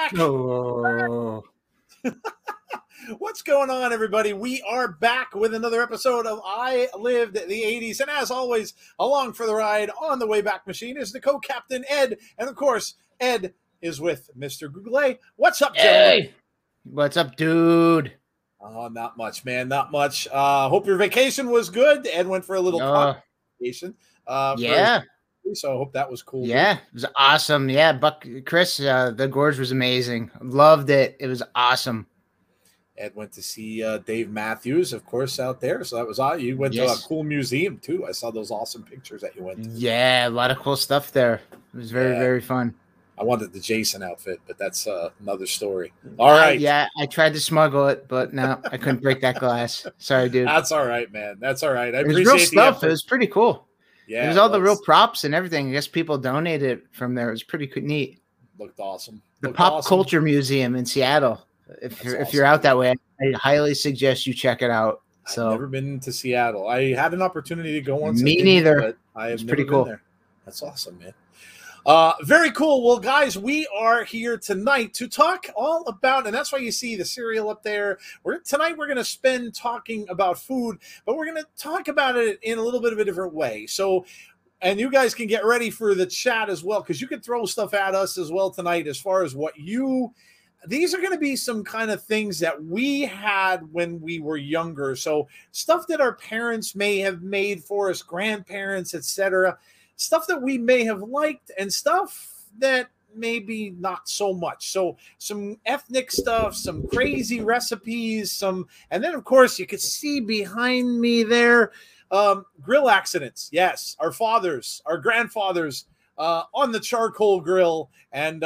Oh, What's going on, everybody? We are back with another episode of I Lived the 80s. And as always, along for the ride on the Wayback Machine is the co-captain, Ed. And of course, Ed is with Mr. Google. What's up, gentlemen? hey, what's up, dude? Oh, not much, man. Not much. Hope your vacation was good. Ed went for a little vacation. Yeah, So I hope that was cool. yeah, Dude. it was awesome. Yeah, Chris, the gorge was amazing. Loved it. It was awesome. Ed went to see Dave Matthews, of course, out there. So that was awesome. You went to a cool museum, too. I saw those awesome pictures that you went to. Yeah, a lot of cool stuff there. It was very, very fun. I wanted the Jason outfit, but that's another story. All right. I tried to smuggle it, but no, I couldn't break that glass. Sorry, dude. That's all right, man. That's all right. I appreciate real stuff. It was pretty cool. Yeah, it was all the real props and everything. I guess people donated from there. It was pretty neat. Looked awesome. The Pop Culture Museum in Seattle. If you're out that way, I highly suggest you check it out. So I've never been to Seattle. I had an opportunity to go once. Me neither. But I have it's never pretty been cool. There. That's awesome, man. Very cool. Well, guys, we are here tonight to talk all about, and that's why you see the cereal up there. Tonight we're going to spend talking about food, but we're going to talk about it in a little bit of a different way. So, and you guys can get ready for the chat as well, because you can throw stuff at us as well tonight as far as what these are going to be some kind of things that we had when we were younger. So stuff that our parents may have made for us, grandparents, etc. Stuff that we may have liked and stuff that maybe not so much. So some ethnic stuff, some crazy recipes, and then of course you could see behind me there, grill accidents. Yes, our fathers, our grandfathers on the charcoal grill, and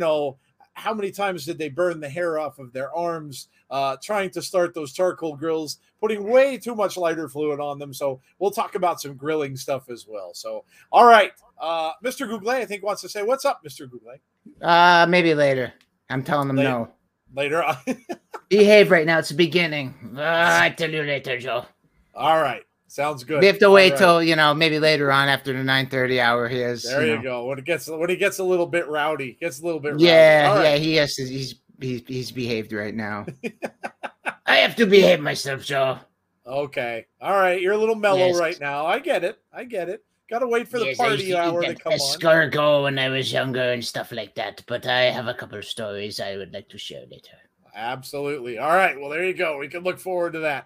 how many times did they burn the hair off of their arms trying to start those charcoal grills, putting way too much lighter fluid on them? So we'll talk about some grilling stuff as well. So, all right. Mr. Google, I think, wants to say, what's up, Mr. Google? Maybe later. I'm telling them no. Later on. Behave right now. It's the beginning. I tell you later, Joe. All right. Sounds good. We have to wait till maybe later on after the 9:30 hour. He has. There you go. When he gets a little bit rowdy, Yeah, right. He has to. He's behaved right now. I have to behave myself, Joe. Okay. All right. You're a little mellow right now. I get it. Got to wait for the party hour to come on. Escargot when I was younger and stuff like that. But I have a couple of stories I would like to share later. Absolutely. All right. Well, there you go. We can look forward to that.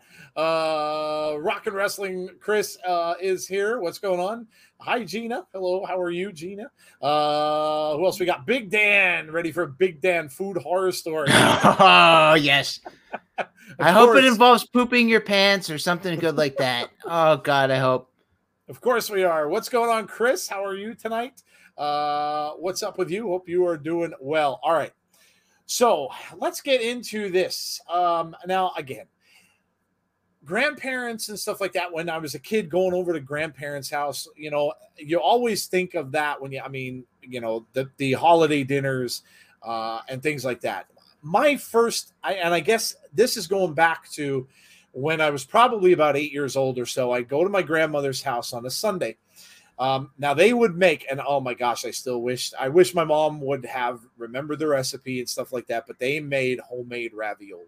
Rock and Wrestling Chris is here. What's going on? Hi, Gina. Hello. How are you, Gina? Who else we got? Big Dan. Ready for a Big Dan food horror story. Oh, yes. I hope it involves pooping your pants or something good like that. Oh, God, I hope. Of course we are. What's going on, Chris? How are you tonight? What's up with you? Hope you are doing well. All right. So let's get into this. Now, again, grandparents and stuff like that. When I was a kid going over to grandparents' house, you always think of that when the holiday dinners and things like that. My first, I guess this is going back to when I was probably about 8 years old or so. I'd go to my grandmother's house on a Sunday. Now they would make, and oh my gosh, I wish my mom would have remembered the recipe and stuff like that, but they made homemade ravioli.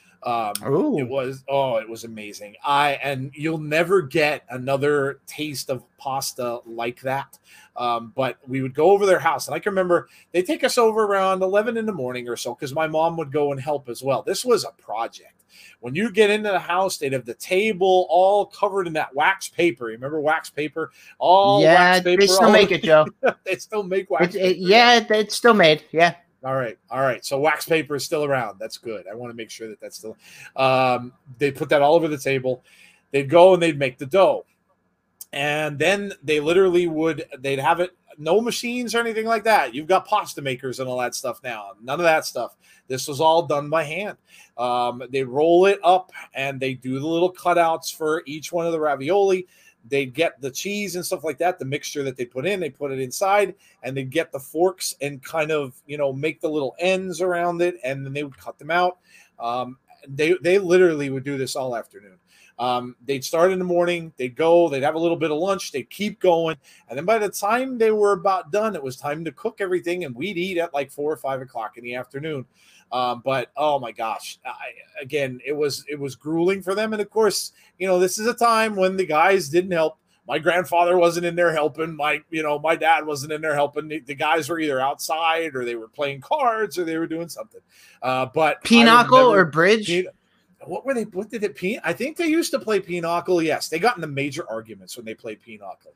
It was amazing. And you'll never get another taste of pasta like that. But we would go over their house, and I can remember they take us over around 11 in the morning or so, because my mom would go and help as well. This was a project. When you get into the house, they'd have the table all covered in that wax paper. Remember wax paper? Wax paper. They still make it, Joe. They still make wax paper. It's still made. Yeah. All right. So wax paper is still around. That's good. I want to make sure that that's still. They put that all over the table. They'd go and they'd make the dough, and then they literally they'd have it. No machines or anything like that. You've got pasta makers and all that stuff now. None of that stuff. This was all done by hand. They roll it up and they do the little cutouts for each one of the ravioli. They'd get the cheese and stuff like that, the mixture that they put it inside, and they'd get the forks and kind of, make the little ends around it, and then they would cut them out. they literally would do this all afternoon. They'd start in the morning, they'd go, they'd have a little bit of lunch, they'd keep going. And then by the time they were about done, it was time to cook everything. And we'd eat at like 4 or 5 o'clock in the afternoon. But oh my gosh, again, it was grueling for them. And of course, this is a time when the guys didn't help. My grandfather wasn't in there helping. My dad wasn't in there helping. The guys were either outside or they were playing cards or they were doing something. But pinochle or bridge. What were they? What did it? I think they used to play pinochle. Yes, they got into major arguments when they played pinochle.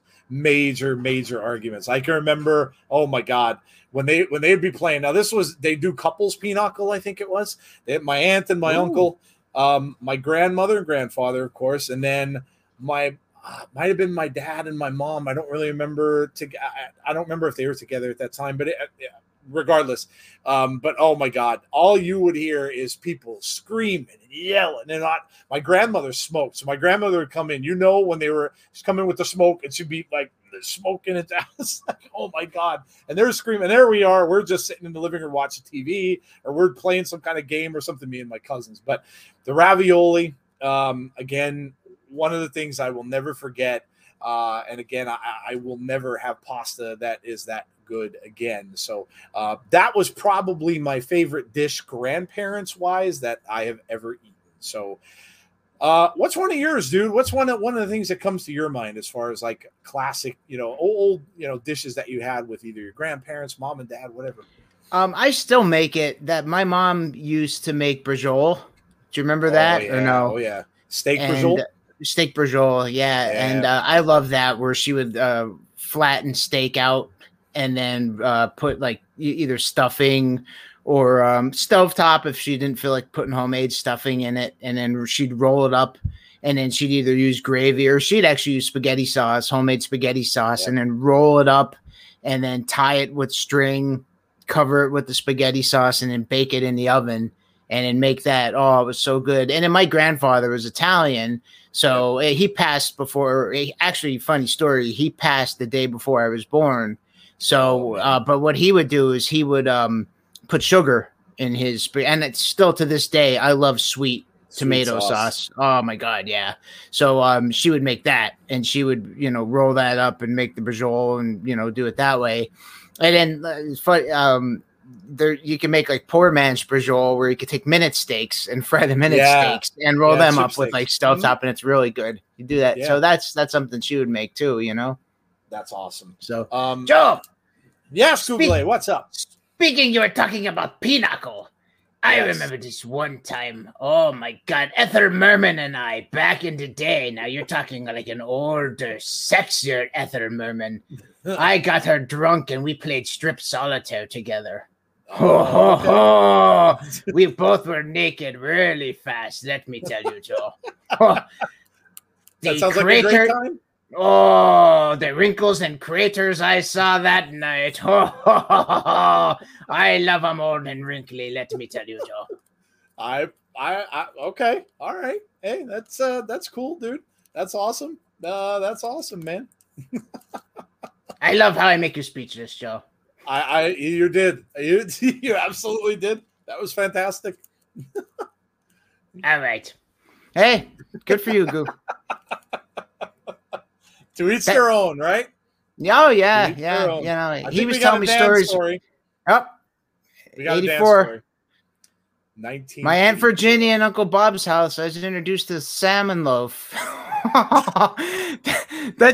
Major arguments. I can remember. Oh my God, when they'd be playing. Now they do couples pinochle. I think it was. They had my aunt and my uncle, my grandmother and grandfather, of course, and then might have been my dad and my mom. I don't really remember. I don't remember if they were together at that time, but regardless. But oh my God, all you would hear is people screaming and yelling. And my grandmother smoked, so my grandmother would come in. When they were coming with the smoke, and she'd be like smoking it down. It's like, oh my God, and they're screaming. There we are. We're just sitting in the living room watching TV, or we're playing some kind of game or something. Me and my cousins. But the ravioli, again, one of the things I will never forget. And again, I will never have pasta that is that good again. So that was probably my favorite dish, grandparents wise, that I have ever eaten. So what's one of yours, dude? What's one of the things that comes to your mind as far as like classic, old, dishes that you had with either your grandparents, mom and dad, whatever? I still make it. That my mom used to make brajol. Do you remember that or no? Oh yeah, steak brajol. Steak brajol, yeah. And I love that, where she would flatten steak out and then put like either stuffing or stovetop if she didn't feel like putting homemade stuffing in it, and then she'd roll it up, and then she'd either use gravy or she'd actually use spaghetti sauce, homemade spaghetti sauce, and then roll it up and then tie it with string, cover it with the spaghetti sauce, and then bake it in the oven and then make that. Oh, it was so good. And then my grandfather was Italian. So he passed before. Actually, funny story. He passed the day before I was born. So, but what he would do is he would put sugar in his, and it's still to this day. I love sweet tomato sauce. Oh my God, yeah. So she would make that, and she would roll that up and make the brajol, and do it that way. And then it's funny. There you can make like poor man's brajol, where you could take minute steaks and fry the minute steaks and roll them up with like stovetop, and it's really good. You do that. So that's something she would make too, That's awesome. So Joe. Yes, Google, what's up? Speaking, you were talking about pinochle. I remember this one time. Oh my God, Ethel Merman and I back in the day. Now you're talking like an older, sexier Ethel Merman. I got her drunk and we played strip solitaire together. Ho, ho, ho. We both were naked really fast, let me tell you, Joe. That sounds like a great time. Oh, the wrinkles and craters I saw that night. Ho, ho, ho, ho. I love them old and wrinkly, let me tell you, Joe. I okay. All right. Hey, that's cool, dude. That's awesome. That's awesome, man. I love how I make you speechless, Joe. You did. You absolutely did. That was fantastic. All right. Hey, good for you, Goo. To each their own, right? Oh yeah. He was telling me stories. Yep. We got 84. 19. My Aunt Virginia and Uncle Bob's house. I was introduced to the salmon loaf. that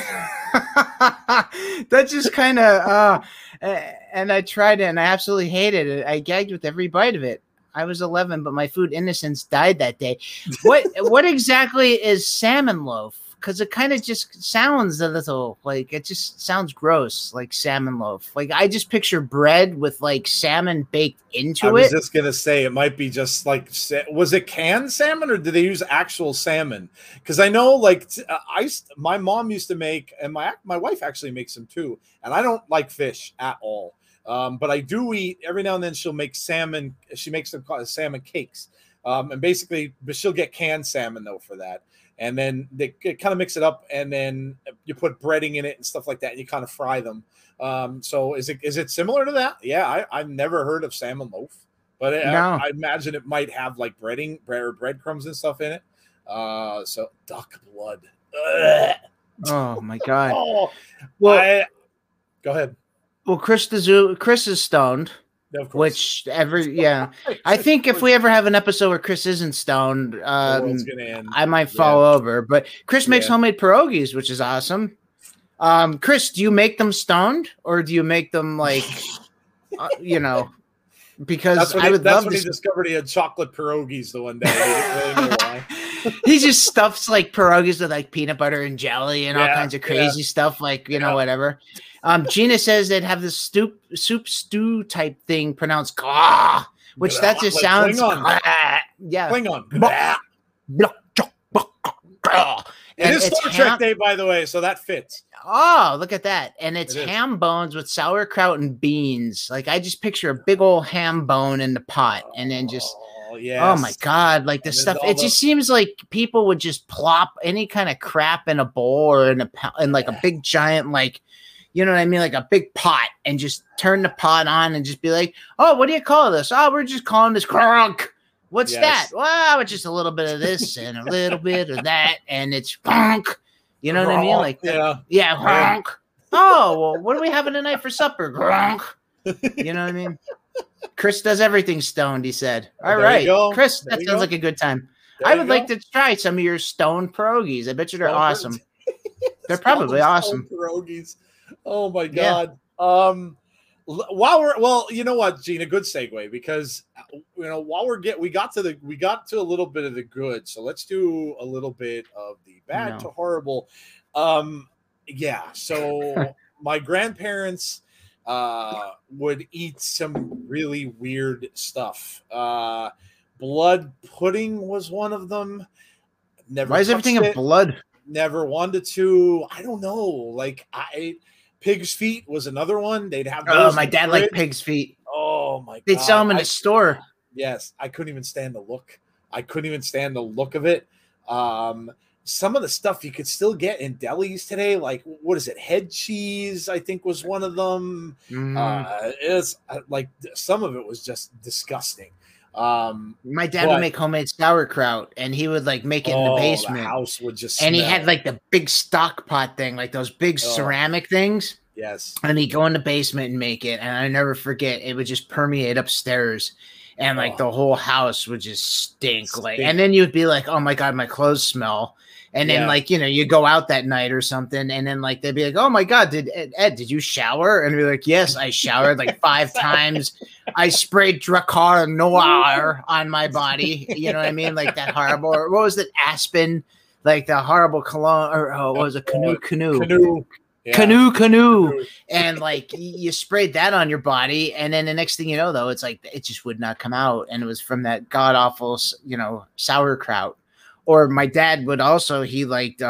just kind of and I tried it and I absolutely hated it. I gagged with every bite of it. I was 11, but my food innocence died that day. What exactly is salmon loaf? Because it kind of just sounds a little like, it just sounds gross, like salmon loaf. Like I just picture bread with like salmon baked into it. I was just gonna say it might be just like, was it canned salmon or did they use actual salmon? Because I know like my mom used to make, and my wife actually makes them too. And I don't like fish at all, but I do eat every now and then. She'll make salmon. She makes them called salmon cakes, and basically, but she'll get canned salmon though for that. And then they kind of mix it up, and then you put breading in it and stuff like that, and you kind of fry them. So is it similar to that? Yeah, I've never heard of salmon loaf, but No. I imagine it might have like breadcrumbs and stuff in it. So duck blood. Ugh. Oh my God. Oh, Well, go ahead. Well, Chris is stoned. Of course. I think if we ever have an episode where Chris isn't stoned, world's gonna end. I might fall over. But Chris makes homemade pierogies, which is awesome. Chris, do you make them stoned or do you make them like, because I would love to. He discovered he had chocolate pierogies the one day. He didn't really know why. He just stuffs like pierogies with like peanut butter and jelly and all kinds of crazy stuff, like whatever. Gina says they'd have this soup stew type thing pronounced "gah," which that just sounds Klingon. It is Star Trek Day, by the way, so that fits. Oh, look at that. And it's ham bones with sauerkraut and beans. Like, I just picture a big old ham bone in the pot and then just, oh my God, like the stuff. It just seems like people would just plop any kind of crap in a bowl or in like a big giant, like, you know what I mean? Like a big pot and just turn the pot on and just be like, oh, what do you call this? Oh, we're just calling this crunk. What's that? Well, it's just a little bit of this and a little bit of that, and it's crunk. You know what I mean? Like, crunk. Oh, well, what are we having tonight for supper? Crunk. You know what I mean? Chris does everything stoned, he said. All right. Chris, that sounds like a good time. I would like to try some of your stoned pierogies. I bet you they're awesome. They're probably awesome. Pierogies. Oh my God. You know what, Gina, good segue, because while we got to a little bit of the good, so let's do a little bit of the bad to horrible. So my grandparents would eat some really weird stuff. Blood pudding was one of them. Never. Why is everything in blood? Never wanted to. I don't know. Like pig's feet was another one. They'd have those. Oh, my dad liked pig's feet. Oh my God. They'd sell them in a store. Yes. I couldn't even stand the look. of it. Some of the stuff you could still get in delis today, like what is it? Head cheese, I think, was one of them. It's like some of it was just disgusting. My dad would make homemade sauerkraut, and he would like make it in the basement. The house would just and he had like the big stock pot thing, like those big ceramic things. Yes. And he'd go in the basement and make it, and I never forget, it would just permeate upstairs, and like the whole house would just stink. Like, and then you'd be like, "Oh my God, my clothes smell." And then like, you go out that night or something, and then like they'd be like, "Oh my God, did you shower?" And be like, "Yes, I showered like 5 times. I sprayed Drakkar Noir on my body." You know what I mean? Like that horrible, or what was it? Aspen, like the horrible cologne, or what was it? Canoe. Yeah. Canoe. And like you sprayed that on your body, and then the next thing you know, though, it's like it just would not come out, and it was from that god awful, sauerkraut. Or my dad would also, he liked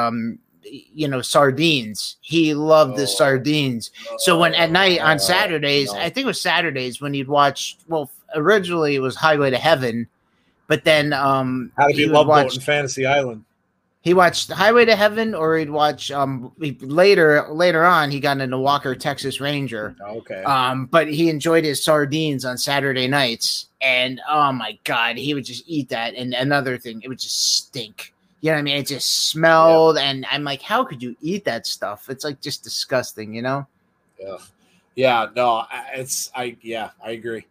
sardines. He loved the sardines. So when at night on Saturdays, I think it was Saturdays when you'd watch. Well, originally it was Highway to Heaven, but then How to Be Love Boat and Fantasy Island. He watched Highway to Heaven, or he'd watch later on he got into Walker, Texas Ranger. Okay. But he enjoyed his sardines on Saturday nights, and oh my God, he would just eat that. And another thing, it would just stink. You know what I mean? It just smelled, and I'm like, how could you eat that stuff? It's like just disgusting, you know? Yeah. Yeah. No, I agree.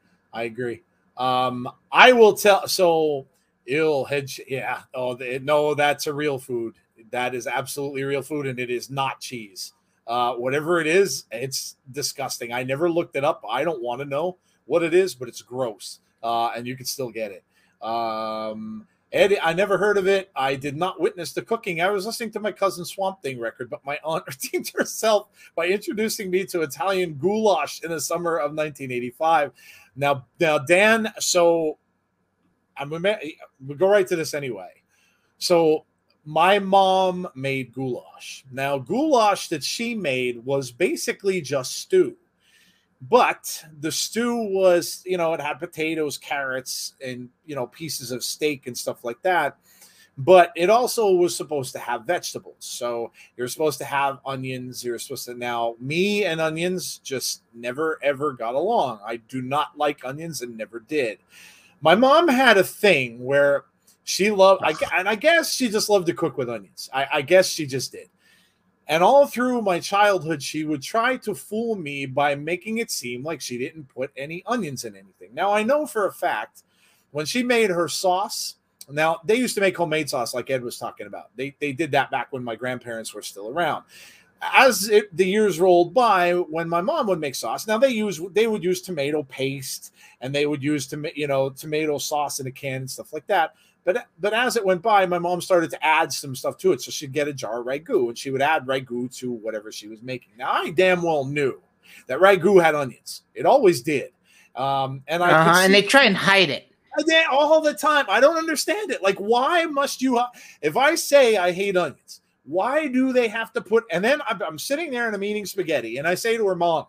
I will tell. So. Yeah. No, that's a real food. That is absolutely real food, and it is not cheese. Whatever it is, it's disgusting. I never looked it up. I don't want to know what it is, but it's gross. And you can still get it. Eddie, I never heard of it. I did not witness the cooking. I was listening to my cousin Swamp Thing record, but my aunt redeemed herself by introducing me to Italian goulash in the summer of 1985. Now, Dan, so we'll go right to this anyway. So my mom made goulash. Now, goulash that she made was basically just stew. But the stew was, it had potatoes, carrots, and, pieces of steak and stuff like that. but it also was supposed to have vegetables. So you're supposed to have onions. You're supposed to, now me and onions just never, ever got along. I do not like onions and never did. My mom had a thing where she loved, and I guess she just loved to cook with onions. I guess she just did. And all through my childhood, she would try to fool me by making it seem like she didn't put any onions in anything. Now, I know for a fact when she made her sauce, now they used to make homemade sauce like Ed was talking about. They did that back when my grandparents were still around. As the years rolled by, when my mom would make sauce, now they would use tomato paste and they would use tomato sauce in a can and stuff like that. But as it went by, my mom started to add some stuff to it. So she'd get a jar of ragu and she would add ragu to whatever she was making. Now, I damn well knew that ragu had onions. It always did. And they try and hide it. All the time. I don't understand it. Like, why must you? If I say I hate onions, why do they have to put? And then I'm sitting there and I'm eating spaghetti, and I say to her, Mom,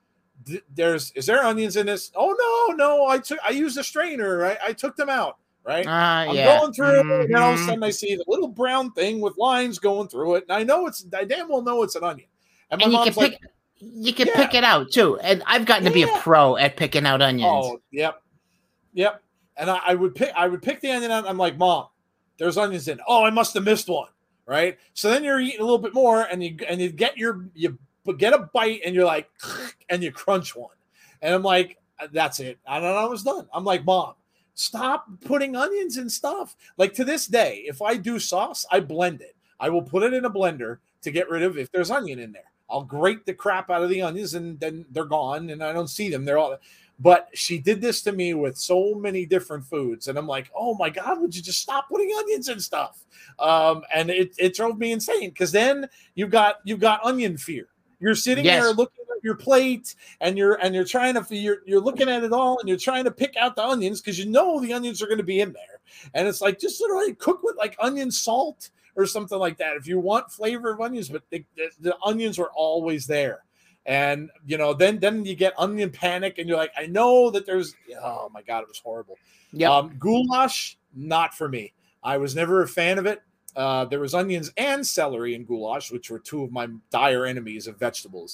is there onions in this? Oh no, I used a strainer. I took them out. Right? I'm going through, and all of a sudden I see the little brown thing with lines going through it, and I damn well know it's an onion. And my mom's like, you can pick it out too. And I've gotten to be a pro at picking out onions. Oh, yep. And I would pick the onion out. And I'm like, Mom, there's onions in. Oh, I must have missed one. Right. So then you're eating a little bit more, and you get a bite, and you're like, and you crunch one, and I'm like, that's it. I was done. I'm like, Mom, stop putting onions in stuff. Like, to this day, if I do sauce, I blend it. I will put it in a blender to get rid of if there's onion in there. I'll grate the crap out of the onions, and then they're gone, and I don't see them. They're all. But she did this to me with so many different foods, and I'm like, oh my God, would you just stop putting onions in stuff? And it drove me insane, because then you got onion fear. You're sitting there looking at your plate, and you're looking at it all, and you're trying to pick out the onions because you know the onions are going to be in there. And it's like, just literally cook with like onion salt or something like that if you want flavor of onions. But the onions were always there. And then you get onion panic, and you're like, I know that there's. Oh my God, it was horrible. Yeah, goulash, not for me. I was never a fan of it. There was onions and celery in goulash, which were two of my dire enemies of vegetables.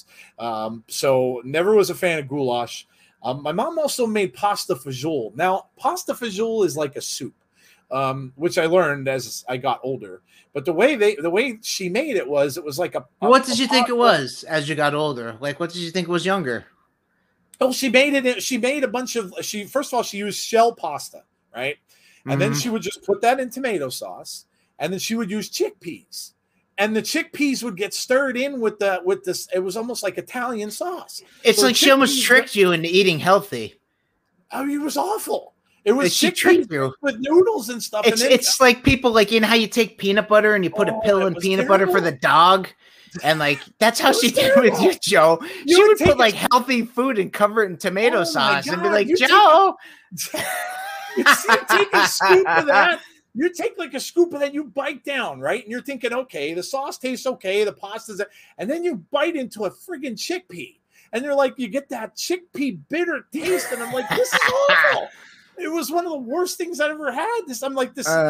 So never was a fan of goulash. My mom also made pasta fagioli. Now, pasta fagioli is like a soup, which I learned as I got older. But the way she made it was like a. What did you think it was as you got older? Like, what did you think was younger? Oh, she made it. She made a bunch of. First of all, she used shell pasta, right? And then she would just put that in tomato sauce, and then she would use chickpeas, and the chickpeas would get stirred in with this. It was almost like Italian sauce. It's so like she almost tricked you into eating healthy. I mean, it was awful. It was chickpeas with noodles and stuff. It's like people, like, you know how you take peanut butter and you put a pill in peanut butter for the dog, and like that's how she did with you, Joe. She would put like healthy food and cover it in tomato sauce and be like, Joe. You take a scoop of that. You take like a scoop of that, you bite down, right? And you're thinking, okay, the sauce tastes okay, the pasta's, and then you bite into a friggin' chickpea, and you're like, you get that chickpea bitter taste, and I'm like, this is awful. It was one of the worst things I ever had. I'm like,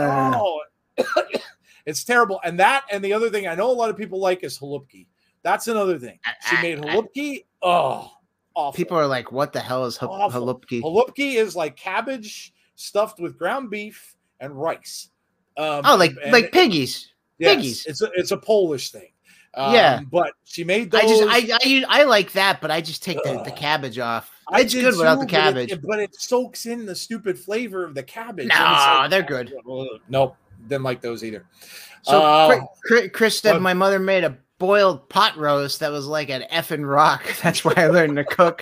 it's terrible. And the other thing I know a lot of people like is halupki. That's another thing. She made halupki. Awful. People are like, what the hell is halupki? Halupki is like cabbage stuffed with ground beef and rice. Like piggies. Yes, piggies. It's a Polish thing. But she made those. I like that, but I just take the cabbage off. It's good without the cabbage, but it soaks in the stupid flavor of the cabbage. No, they're good. Nope, didn't like those either. So Chris said my mother made a boiled pot roast that was like an effing rock. That's why I learned to cook.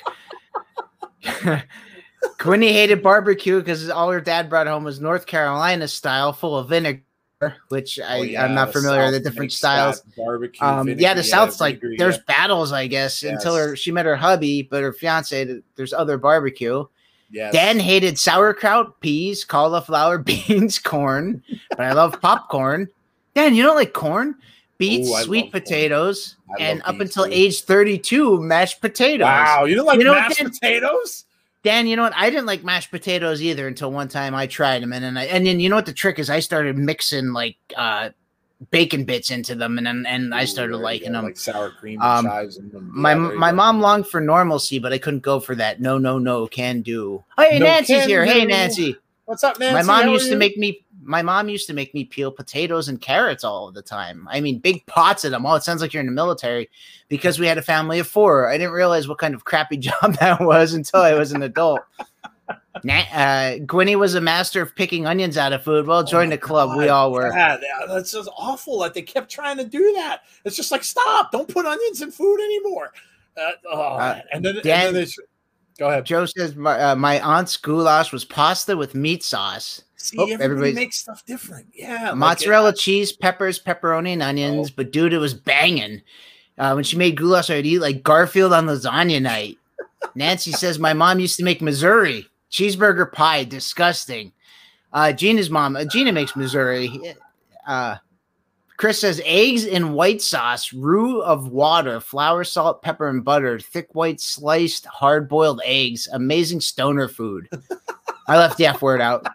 Quinny hated barbecue because all her dad brought home was North Carolina style, full of vinegar, which I'm not familiar with the different styles. Barbecue, the South's like there's battles, I guess, until she met her hubby, but her fiance, there's other barbecue. Yes. Dan hated sauerkraut, peas, cauliflower, beans, corn, but I love popcorn. Dan, you don't like corn? Beets, sweet potatoes, and up until age 32, mashed potatoes. Wow, you don't like mashed potatoes? Dan, you know what? I didn't like mashed potatoes either until one time I tried them, and then you know what the trick is? I started mixing like bacon bits into them, and I started liking them, like sour cream and chives. And my mom longed for normalcy, but I couldn't go for that. No, can do. Oh, hey, No Nancy's here. do. Hey, Nancy. What's up, Nancy? My mom used to make me peel potatoes and carrots all the time. I mean, big pots of them. Oh, it sounds like you're in the military, because we had a family of 4. I didn't realize what kind of crappy job that was until I was an adult. Gwynnie was a master of picking onions out of food. Well, join the club. God, we all were. That's just awful that they kept trying to do that. It's just like, stop! Don't put onions in food anymore. And then go ahead. Joe says my aunt's goulash was pasta with meat sauce. See, everybody makes stuff different. Yeah, mozzarella cheese, peppers, pepperoni, and onions. But dude, it was banging. When she made goulash, I'd eat like Garfield on lasagna night. Nancy says my mom used to make Missouri cheeseburger pie. Disgusting. Gina's mom, Gina makes Missouri. Chris says eggs in white sauce, roux of water, flour, salt, pepper, and butter, thick white sliced hard-boiled eggs. Amazing stoner food. I left the F word out.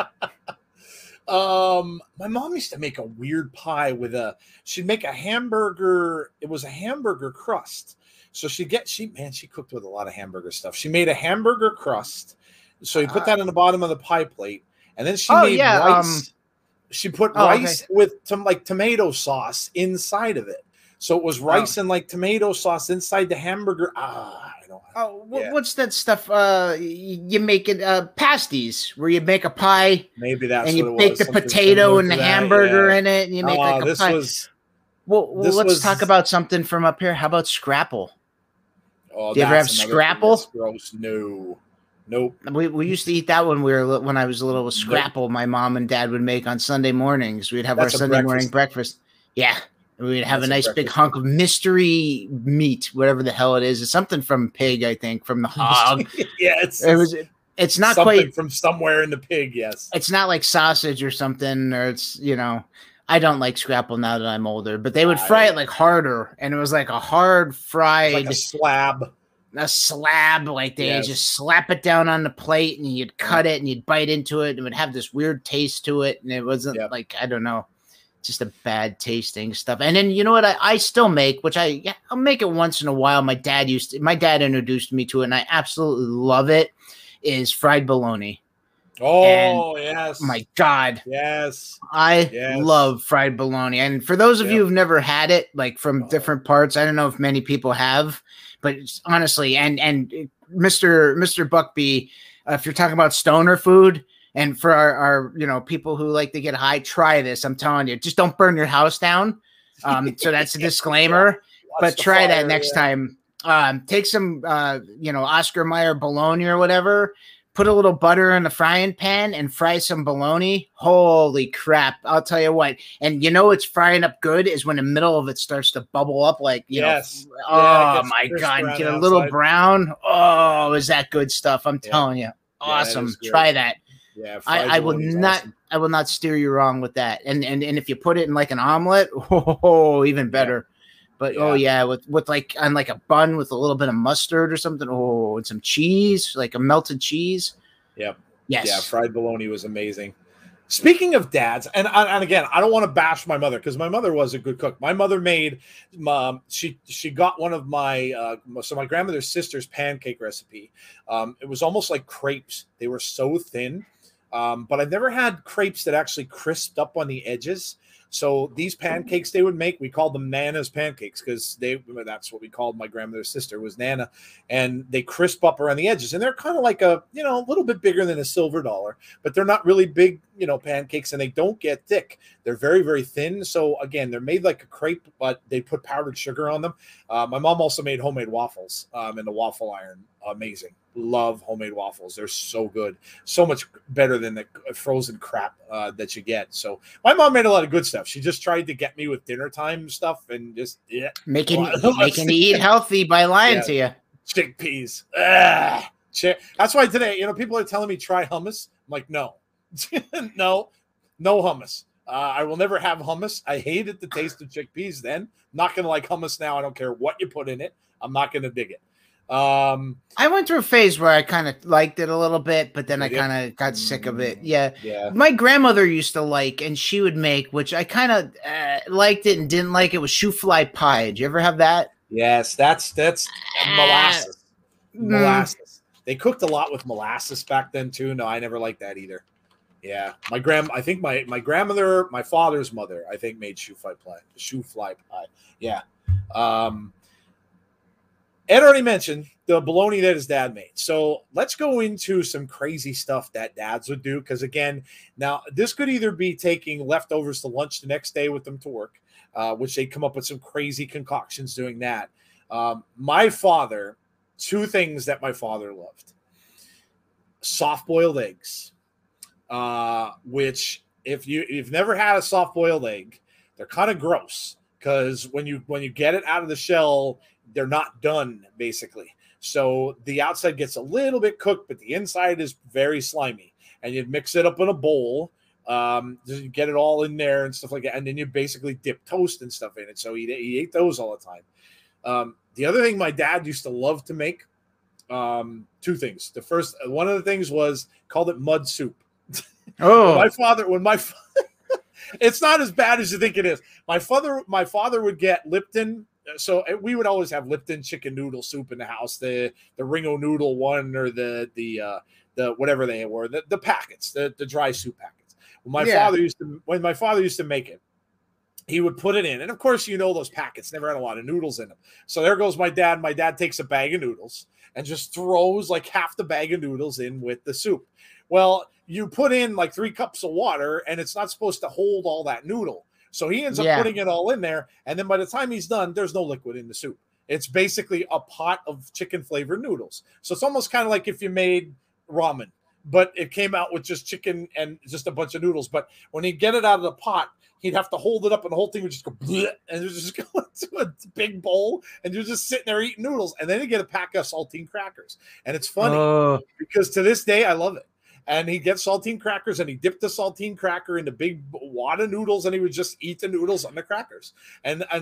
My mom used to make a weird pie she'd make a hamburger. It was a hamburger crust. So she cooked with a lot of hamburger stuff. She made a hamburger crust. So you put that on the bottom of the pie plate, and then she made rice. She put rice with some like tomato sauce inside of it. So it was rice and like tomato sauce inside the hamburger. What's that stuff? You make it pasties, where you make a pie. Maybe that's and you what bake it was. the potato and the hamburger in it, and you make like a pie. Let's talk about something from up here. How about scrapple? Oh, do you ever have scrapple? Gross. No. Nope. We used to eat that when I was little with scrapple. My mom and dad would make on Sunday mornings. We'd have our Sunday morning breakfast. Yeah. We'd have a nice big hunk of mystery meat, whatever the hell it is. It's something from pig, I think, from the hog. Yeah, it's not something quite from somewhere in the pig. Yes. It's not like sausage or something, or it's, I don't like scrapple now that I'm older, but they would fry it like harder, and it was like a hard fried, like a slab, like they just slap it down on the plate, and you'd cut it and you'd bite into it, and it would have this weird taste to it, and it wasn't like, I don't know, just a bad tasting stuff. And then you know what I still make, which I'll make it once in a while. My dad introduced me to it, and I absolutely love it. Is fried bologna. Oh, yes. My God. Yes. I love fried bologna. And for those of you who've never had it, like from different parts, I don't know if many people have, but honestly, and Mr. Buckby, if you're talking about stoner food, and for our people who like to get high, try this. I'm telling you, just don't burn your house down. So that's a disclaimer, but try that next time. Take some, Oscar Mayer bologna or whatever, put a little butter in the frying pan and fry some bologna. Holy crap. I'll tell you what. And it's frying up good is when the middle of it starts to bubble up like, oh my God, get a little brown. Oh, is that good stuff? I'm telling you. Awesome. Try that. Yeah. I will not, awesome. I will not steer you wrong with that. And if you put it in like an omelet, even better. But with like on like a bun with a little bit of mustard or something. Oh, and some cheese, like a melted cheese. Yep. Yes. Yeah, fried bologna was amazing. Speaking of dads, and again, I don't want to bash my mother because my mother was a good cook. My mother made, she got one of my grandmother's sister's pancake recipe. It was almost like crepes. They were so thin, but I've never had crepes that actually crisped up on the edges. So these pancakes they would make, we called them Nana's pancakes because that's what we called my grandmother's sister was Nana, and they crisp up around the edges, and they're kind of like a little bit bigger than a silver dollar, but they're not really big, pancakes, and they don't get thick. They're very, very thin. So again, they're made like a crepe, but they put powdered sugar on them. My mom also made homemade waffles in the waffle iron. Amazing. Love homemade waffles. They're so good. So much better than the frozen crap that you get. So my mom made a lot of good stuff. She just tried to get me with dinner time stuff and just making you eat healthy by lying to you. Chickpeas. That's why today, people are telling me try hummus. I'm like, no, no hummus. I will never have hummus. I hated the taste of chickpeas then. Not going to like hummus now. I don't care what you put in it. I'm not going to dig it. I went through a phase where I kind of liked it a little bit, but then I kind of got sick of it. Yeah. My grandmother used to like, and she would make, which I kind of liked it and didn't like it, was shoe fly pie. Did you ever have that? Yes, that's molasses. Molasses. They cooked a lot with molasses back then too. No, I never liked that either. Yeah, I think my grandmother, my father's mother, I think made shoe fly pie. Yeah. Ed already mentioned the bologna that his dad made. So let's go into some crazy stuff that dads would do. Because again, now this could either be taking leftovers to lunch the next day with them to work, which they come up with some crazy concoctions doing that. My father, two things that my father loved: soft-boiled eggs, which if you've never had a soft-boiled egg, they're kind of gross because when you get it out of the shell, they're not done basically. So the outside gets a little bit cooked, but the inside is very slimy. And you'd mix it up in a bowl, you get it all in there and stuff like that, and then you basically dip toast and stuff in it. So he ate those all the time. The other thing my dad used to love to make, two things. The first, one of the things was called it mud soup. Oh, when my father, it's not as bad as you think it is. My father would get Lipton. So we would always have Lipton chicken noodle soup in the house, the Ringo noodle one, or the whatever they were, the packets, the dry soup packets. When my father used to make it, he would put it in, and of course, those packets never had a lot of noodles in them. So there goes my dad. My dad takes a bag of noodles and just throws like half the bag of noodles in with the soup. Well, you put in like 3 cups of water, and it's not supposed to hold all that noodle. So he ends up putting it all in there, and then by the time he's done, there's no liquid in the soup. It's basically a pot of chicken-flavored noodles. So it's almost kind of like if you made ramen, but it came out with just chicken and just a bunch of noodles. But when he'd get it out of the pot, he'd have to hold it up, and the whole thing would just go bleh, and it would just go into a big bowl, and you're just sitting there eating noodles. And then you get a pack of saltine crackers. And it's funny because to this day, I love it. And he'd get saltine crackers, and he dipped the saltine cracker into big wad of noodles, and he would just eat the noodles on the crackers. And I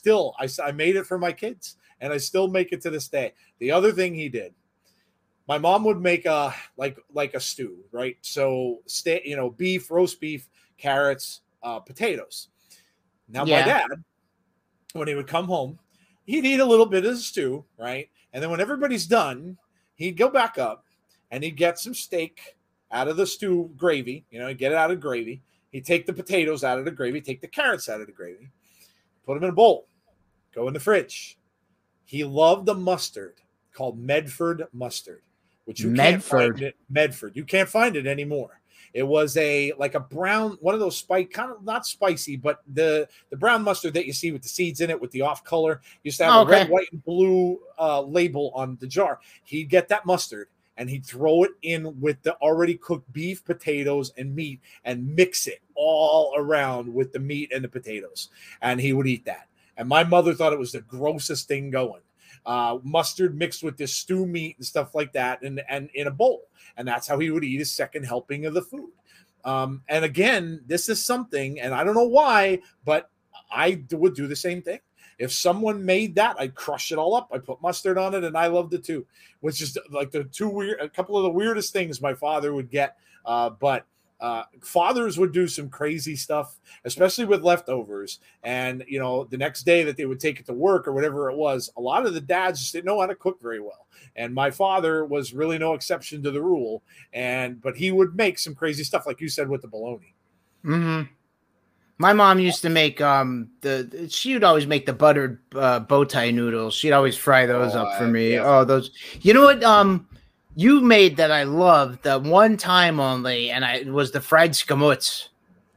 made it for my kids, and I still make it to this day. The other thing he did, my mom would make like a stew, right? So beef, roast beef, carrots, potatoes. Now my dad, when he would come home, he'd eat a little bit of the stew, right? And then when everybody's done, he'd go back up and he'd get some steak out of the stew gravy, he'd get it out of gravy. He'd take the potatoes out of the gravy, take the carrots out of the gravy, put them in a bowl, go in the fridge. He loved the mustard called Medford mustard, which you can't find it. Medford. You can't find it anymore. It was like a brown, one of those kind of not spicy, but the brown mustard that you see with the seeds in it with the off color. Used to have a red, white, and blue label on the jar. He'd get that mustard and he'd throw it in with the already cooked beef, potatoes, and meat and mix it all around with the meat and the potatoes. And he would eat that. And my mother thought it was the grossest thing going. Mustard mixed with this stew meat and stuff like that, and in a bowl. And that's how he would eat his second helping of the food. And again, this is something, and I don't know why, but I would do the same thing. If someone made that, I'd crush it all up. I put mustard on it, and I loved it too, which is like a couple of the weirdest things my father would get. But fathers would do some crazy stuff, especially with leftovers. And, the next day that they would take it to work or whatever it was, a lot of the dads just didn't know how to cook very well. And my father was really no exception to the rule. But he would make some crazy stuff, like you said, with the bologna. Mm-hmm. My mom used to make she would always make the buttered bow tie noodles. She'd always fry those up for me. Yeah. Oh, those. You know what? You made that I loved the one time only, and it was the fried scamuts.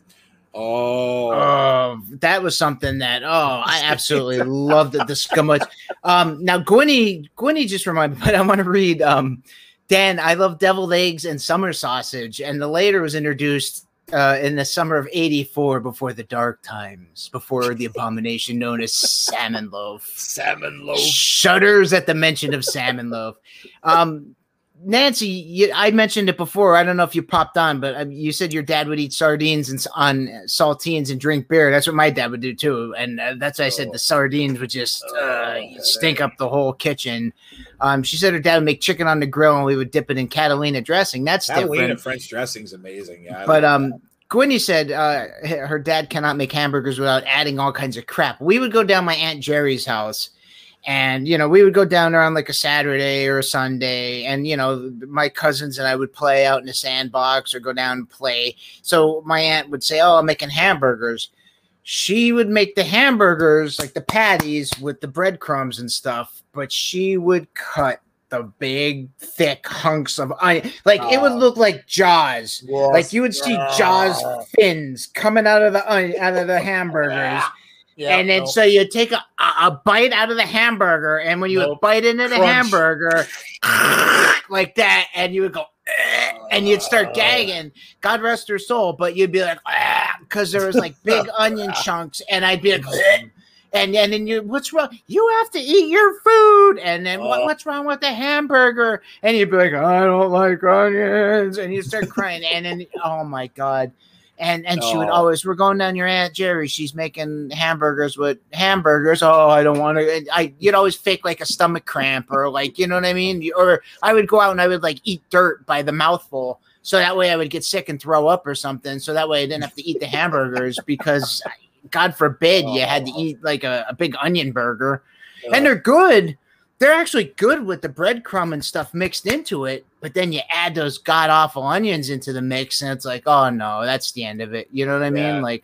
Oh, that was something that I absolutely loved it. The scamuts. Now Gwynny just reminded me, but I want to read. Dan, I love deviled eggs and summer sausage, and the later was introduced in the summer of '84, before the dark times, before the abomination known as salmon loaf. Salmon loaf shudders at the mention of salmon loaf. Nancy, I mentioned it before. I don't know if you popped on, but you said your dad would eat sardines and on saltines and drink beer. That's what my dad would do too, and that's why I said the sardines would just stink up the whole kitchen. She said her dad would make chicken on the grill, and we would dip it in Catalina dressing. That's Catalina different. French dressing's amazing. Yeah, but Gwynny said her dad cannot make hamburgers without adding all kinds of crap. We would go down my Aunt Jerry's house. And, we would go down there on like a Saturday or a Sunday. And, my cousins and I would play out in the sandbox or go down and play. So my aunt would say, I'm making hamburgers. She would make the hamburgers, like the patties with the breadcrumbs and stuff. But she would cut the big, thick hunks of onion. Like it would look like Jaws. Yes. Like you would see Jaws fins coming out of the hamburgers. Yeah, and then so you take a bite out of the hamburger, and when you would bite into the hamburger like that, and you would go, and you'd start gagging. God rest her soul, but you'd be like, because there was like big onion chunks, and I'd be like, and then what's wrong? You have to eat your food, and then what's wrong with the hamburger? And you'd be like, I don't like onions, and you start crying, and then oh my God. And she would always, we're going down your Aunt Jerry. She's making hamburgers with hamburgers. Oh, I don't want to. You'd always fake like a stomach cramp or like, you know what I mean? Or I would go out and I would like eat dirt by the mouthful. So that way I would get sick and throw up or something. So that way I didn't have to eat the hamburgers because God forbid you had to eat like a big onion burger. And they're good. They're actually good with the breadcrumb and stuff mixed into it, but then you add those god-awful onions into the mix, and it's like, oh, no, that's the end of it. You know what I mean? Like,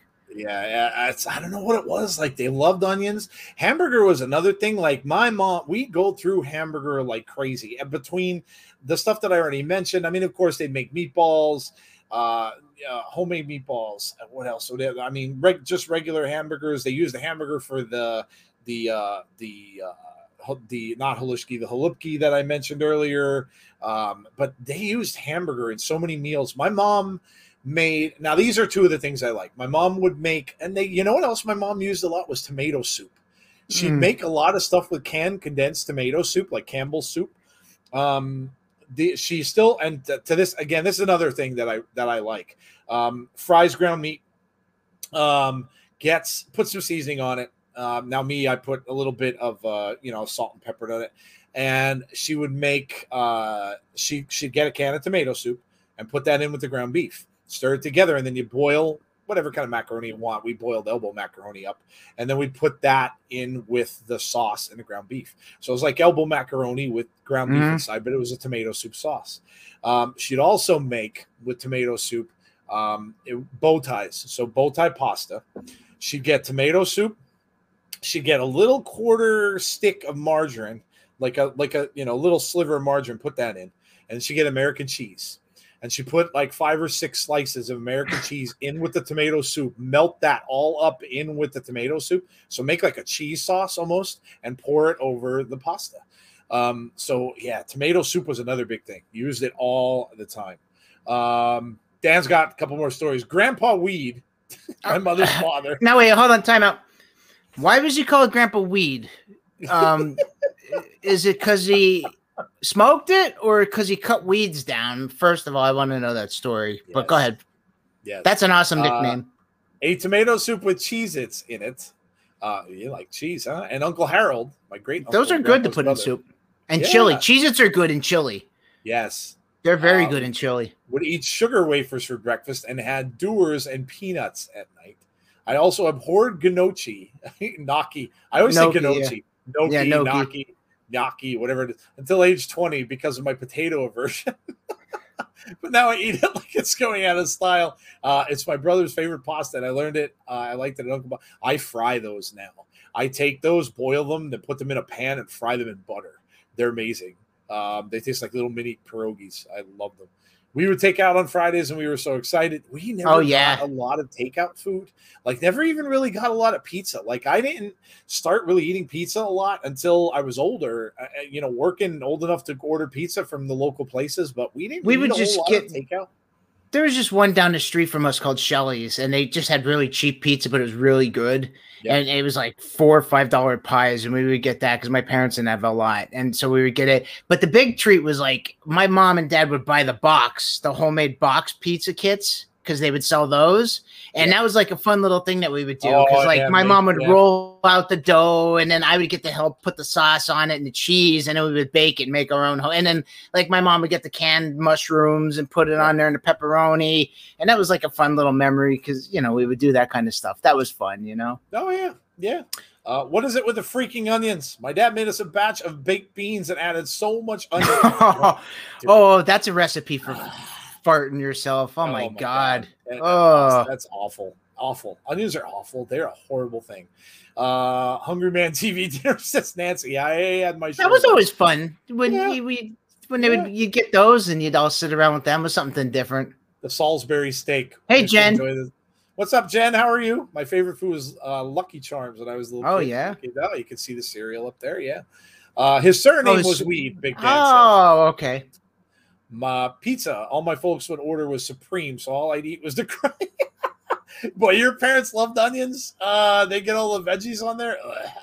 I don't know what it was. Like, they loved onions. Hamburger was another thing. Like, my mom, we go through hamburger like crazy. And between the stuff that I already mentioned, I mean, of course, they'd make meatballs, homemade meatballs. What else? I mean, just regular hamburgers. They use the hamburger for the not halushki, the halupki that I mentioned earlier. But they used hamburger in so many meals. My mom made, now these are two of the things I like. My mom would make, and you know what else my mom used a lot was tomato soup. She'd make a lot of stuff with canned condensed tomato soup, like Campbell's soup. She still, and to this, again, this is another thing that I like. Fries ground meat, put some seasoning on it. Now I put a little bit of salt and pepper on it, and she would make she'd get a can of tomato soup and put that in with the ground beef, stir it together, and then you boil whatever kind of macaroni you want. We boiled elbow macaroni up, and then we put that in with the sauce and the ground beef. So it was like elbow macaroni with ground beef inside, but it was a tomato soup sauce. She'd also make with tomato soup bow ties, so bow tie pasta. She'd get tomato soup. She'd get a little quarter stick of margarine, like a little sliver of margarine, put that in, and she'd get American cheese. And she put like 5 or 6 slices of American cheese in with the tomato soup, melt that all up in with the tomato soup. So make like a cheese sauce almost and pour it over the pasta. So yeah, tomato soup was another big thing. Used it all the time. Dan's got a couple more stories. Grandpa Weed, my mother's father. No, wait, hold on, time out. Why was he called Grandpa Weed? Is it because he smoked it or because he cut weeds down? First of all, I want to know that story. Yes. But go ahead. Yeah, that's an awesome nickname. A tomato soup with Cheez-Its in it. You like cheese, huh? And Uncle Harold, my great uncle. Those are good to put in soup. And chili. Cheez-Its are good in chili. Yes. They're very good in chili. Would eat sugar wafers for breakfast and had Doers and peanuts at night. I also abhorred gnocchi, gnocchi. I always say gnocchi, gnocchi, whatever it is, until age 20 because of my potato aversion. But now I eat it like it's going out of style. It's my brother's favorite pasta, and I learned it. I liked it. I fry those now. I take those, boil them, then put them in a pan and fry them in butter. They're amazing. They taste like little mini pierogies. I love them. We would take out on Fridays, and we were so excited. We never got a lot of takeout food. Like, never even really got a lot of pizza. Like, I didn't start really eating pizza a lot until I was older. Working old enough to order pizza from the local places, but we didn't. We would just get takeout. There was just one down the street from us called Shelley's, and they just had really cheap pizza, but it was really good. Yep. And it was like $4 or $5 pies, and we would get that because my parents didn't have a lot, and so we would get it. But the big treat was like my mom and dad would buy the homemade box pizza kits, because they would sell those. And that was like a fun little thing that we would do. Because my mom would roll out the dough, and then I would get to help put the sauce on it and the cheese, and then we would bake it and make our own. And then like my mom would get the canned mushrooms and put it on there and the pepperoni. And that was like a fun little memory because, we would do that kind of stuff. That was fun, Oh, yeah. Yeah. What is it with the freaking onions? My dad made us a batch of baked beans and added so much onion. Oh, that's a recipe for farting yourself. Oh my God. That's awful. Awful. Onions are awful. They're a horrible thing. Hungry Man TV dinner, says Nancy. I had my That was always fun. When you get those and you'd all sit around with them with something different. The Salisbury steak. Hey, Jen. What's up, Jen? How are you? My favorite food was Lucky Charms when I was a little kid. Yeah. You can see the cereal up there. Yeah. His surname was Weed, Big Dan says. Okay. My pizza, all my folks would order was Supreme, so all I'd eat was the crunch. Boy, your parents loved onions. They get all the veggies on there.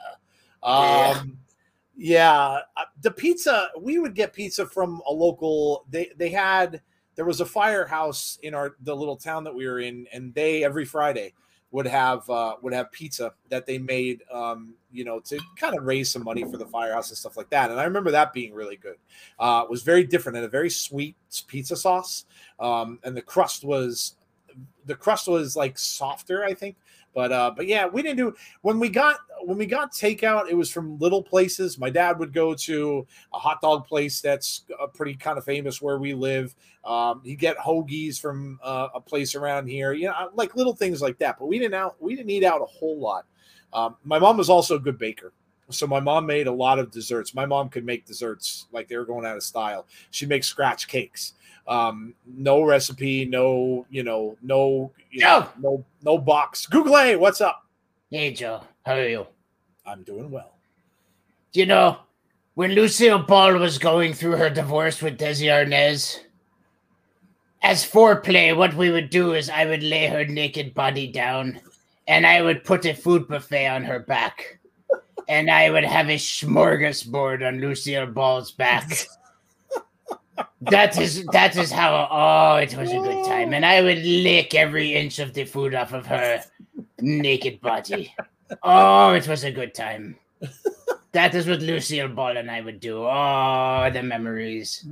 The pizza, we would get pizza from a local. There was a firehouse in the little town that we were in, and they every Friday would have pizza that they made, to kind of raise some money for the firehouse and stuff like that. And I remember that being really good. It was very different and a very sweet pizza sauce. And the crust was like softer, I think. But yeah, we didn't do when we got takeout. It was from little places. My dad would go to a hot dog place that's pretty kind of famous where we live. He'd get hoagies from a place around here, like little things like that. But we didn't eat out a whole lot. My mom was also a good baker. So my mom made a lot of desserts. My mom could make desserts like they were going out of style. She'd make scratch cakes. No recipe, no box. Google, what's up? Hey, Joe. How are you? I'm doing well. When Lucille Ball was going through her divorce with Desi Arnaz, as foreplay, what we would do is I would lay her naked body down, and I would put a food buffet on her back, and I would have a smorgasbord on Lucille Ball's back. That is how. It was a good time, and I would lick every inch of the food off of her naked body. Oh, it was a good time. That is what Lucille Ball and I would do. Oh, the memories.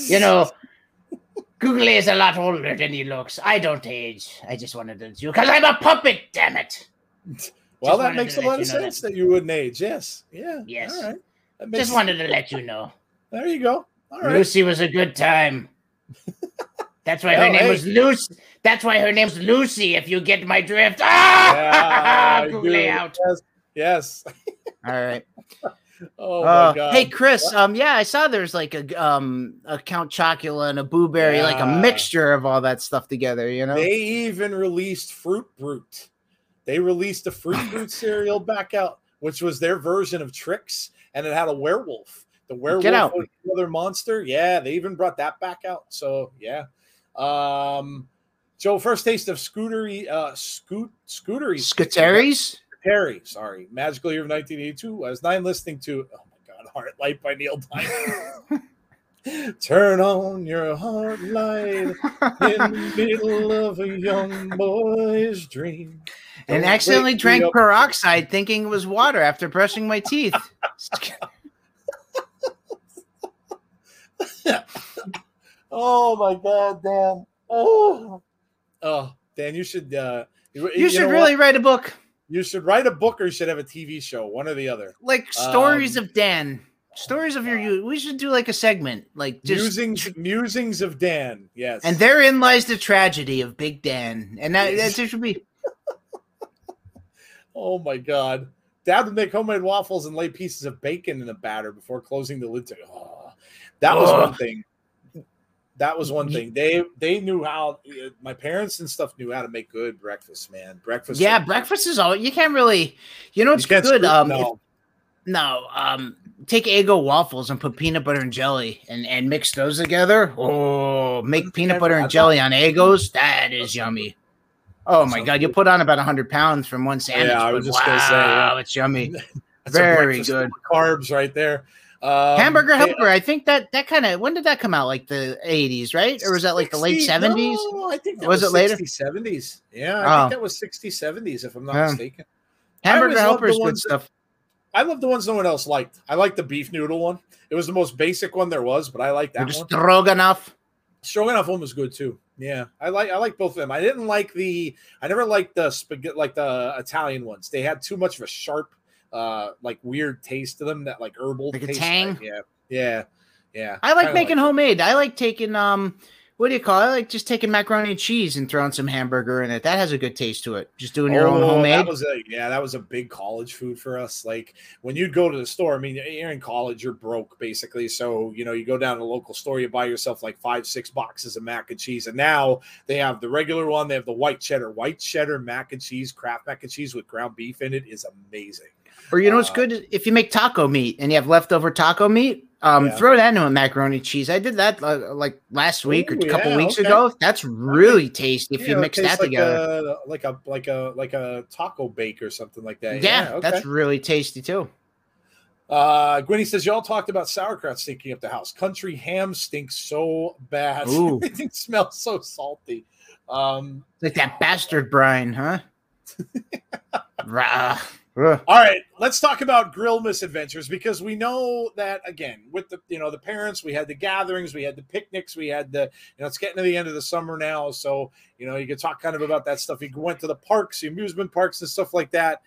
Google is a lot older than he looks. I don't age. I just wanted to do because I'm a puppet. Damn it. Well, that makes a lot of sense that you wouldn't age. Yes. Yeah. Yes. All right. Just wanted to let you know. There you go. All right. Lucy was a good time. That's why her name was Lucy. That's why her name's Lucy. If you get my drift. Google out. Yes. All right. Oh my God. Hey Chris. I saw there's like a Count Chocula and a Boo Berry, like a mixture of all that stuff together. They even released Fruit Brute. They released a Fruit Brute cereal back out, which was their version of Trix, and it had a werewolf. The werewolf was another monster. Yeah, they even brought that back out. So yeah. Joe, first taste of Scootery. Scooteries? Sorry. Magical Year of 1982. I was listening to, oh my God, Heart Light by Neil Diamond. Turn on your heart light in the middle of a young boy's dream. And accidentally drank peroxide thinking it was water after brushing my teeth. Oh my God, Dan. Oh, Dan, you should really write a book. You should write a book, or you should have a TV show, one or the other. Like stories of Dan, stories of your youth. We should do like a segment, like just musings of Dan. Yes, and therein lies the tragedy of Big Dan, and that should be. Oh my God, Dad would make homemade waffles and lay pieces of bacon in the batter before closing the lid. That was one thing. That was one thing. They knew how. My parents and stuff knew how to make good breakfast, man. Breakfast. Yeah, breakfast is all you can't really. It's good. take Eggo waffles and put peanut butter and jelly and mix those together. Oh, make peanut butter and jelly on Eggos. That is yummy. Oh my God. You put on about 100 pounds from one sandwich. Yeah, I was just going to say, yeah. It's yummy. That's very good. Carbs right there. Hamburger Helper. I think that kind of, when did that come out? Like the 80s, right? Or was that like the late 70s? No, I think that was it later? 60s, 70s. Yeah, I think that was 60s, 70s, if I'm not mistaken. Hamburger Helper is good stuff. I love the ones no one else liked. I like the beef noodle one. It was the most basic one there was, but I like that one. Stroganoff. Stroganoff one was good too. Yeah, I like both of them. I never liked the spaghetti, like the Italian ones. They had too much of a sharp, like weird taste to them, that like herbal like taste. A tang. Yeah. I like making homemade. I like taking what do you call it? I like just taking macaroni and cheese and throwing some hamburger in it. That has a good taste to it. Just doing your own homemade. That was a big college food for us. Like when you'd go to the store, I mean, you're in college, you're broke basically. So, you go down to the local store, you buy yourself like 5-6 boxes of mac and cheese. And now they have the regular one. They have the white cheddar mac and cheese, Kraft mac and cheese with ground beef in it is amazing. Or what's good? If you make taco meat and you have leftover taco meat, throw that into a macaroni cheese. I did that like last week or a couple weeks ago. That's really tasty if you mix that together. Like a taco bake or something like that. Yeah, that's really tasty too. Gwynny says, y'all talked about sauerkraut stinking up the house. Country ham stinks so bad. Everything smells so salty. Like that bastard brine, huh? All right, let's talk about grill misadventures, because we know that, again, with the the parents, we had the gatherings, we had the picnics, we had the it's getting to the end of the summer now, so you can talk kind of about that stuff. You went to the parks, the amusement parks, and stuff like that.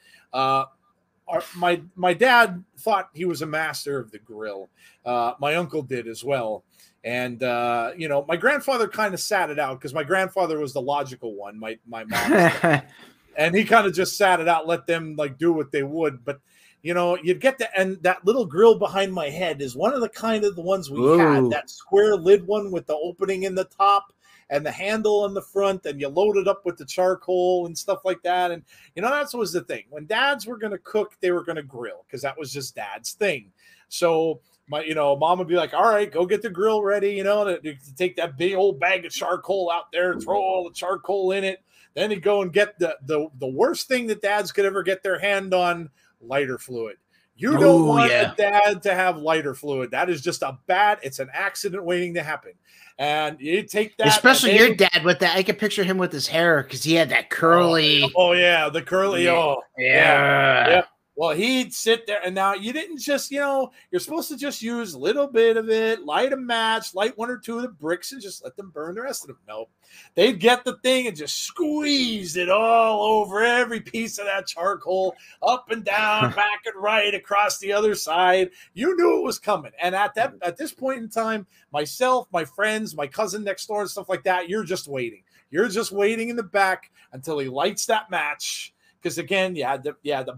My dad thought he was a master of the grill. My uncle did as well. And, my grandfather kind of sat it out, because my grandfather was the logical one, my mom. And he kind of just sat it out, let them like do what they would. But, you'd get and that little grill behind my head is one of the ones we had, that square lid one with the opening in the top and the handle on the front, and you load it up with the charcoal and stuff like that. And, that was the thing. When dads were going to cook, they were going to grill, because that was just dad's thing. So mom would be like, all right, go get the grill ready, to take that big old bag of charcoal out there and throw all the charcoal in it. Then he'd go and get the worst thing that dads could ever get their hand on, lighter fluid. You don't want a dad to have lighter fluid. That is just it's an accident waiting to happen. And you take that. Especially your dad with that. I can picture him with his hair, because he had that curly. The curly. Yeah. Well, he'd sit there, and now you didn't just, you're supposed to just use a little bit of it, light a match, light 1 or 2 of the bricks, and just let them burn the rest of them. No, they'd get the thing and just squeeze it all over every piece of that charcoal, up and down, back and right, across the other side. You knew it was coming. And at this point in time, myself, my friends, my cousin next door, and stuff like that, you're just waiting. You're just waiting in the back until he lights that match. Because again, the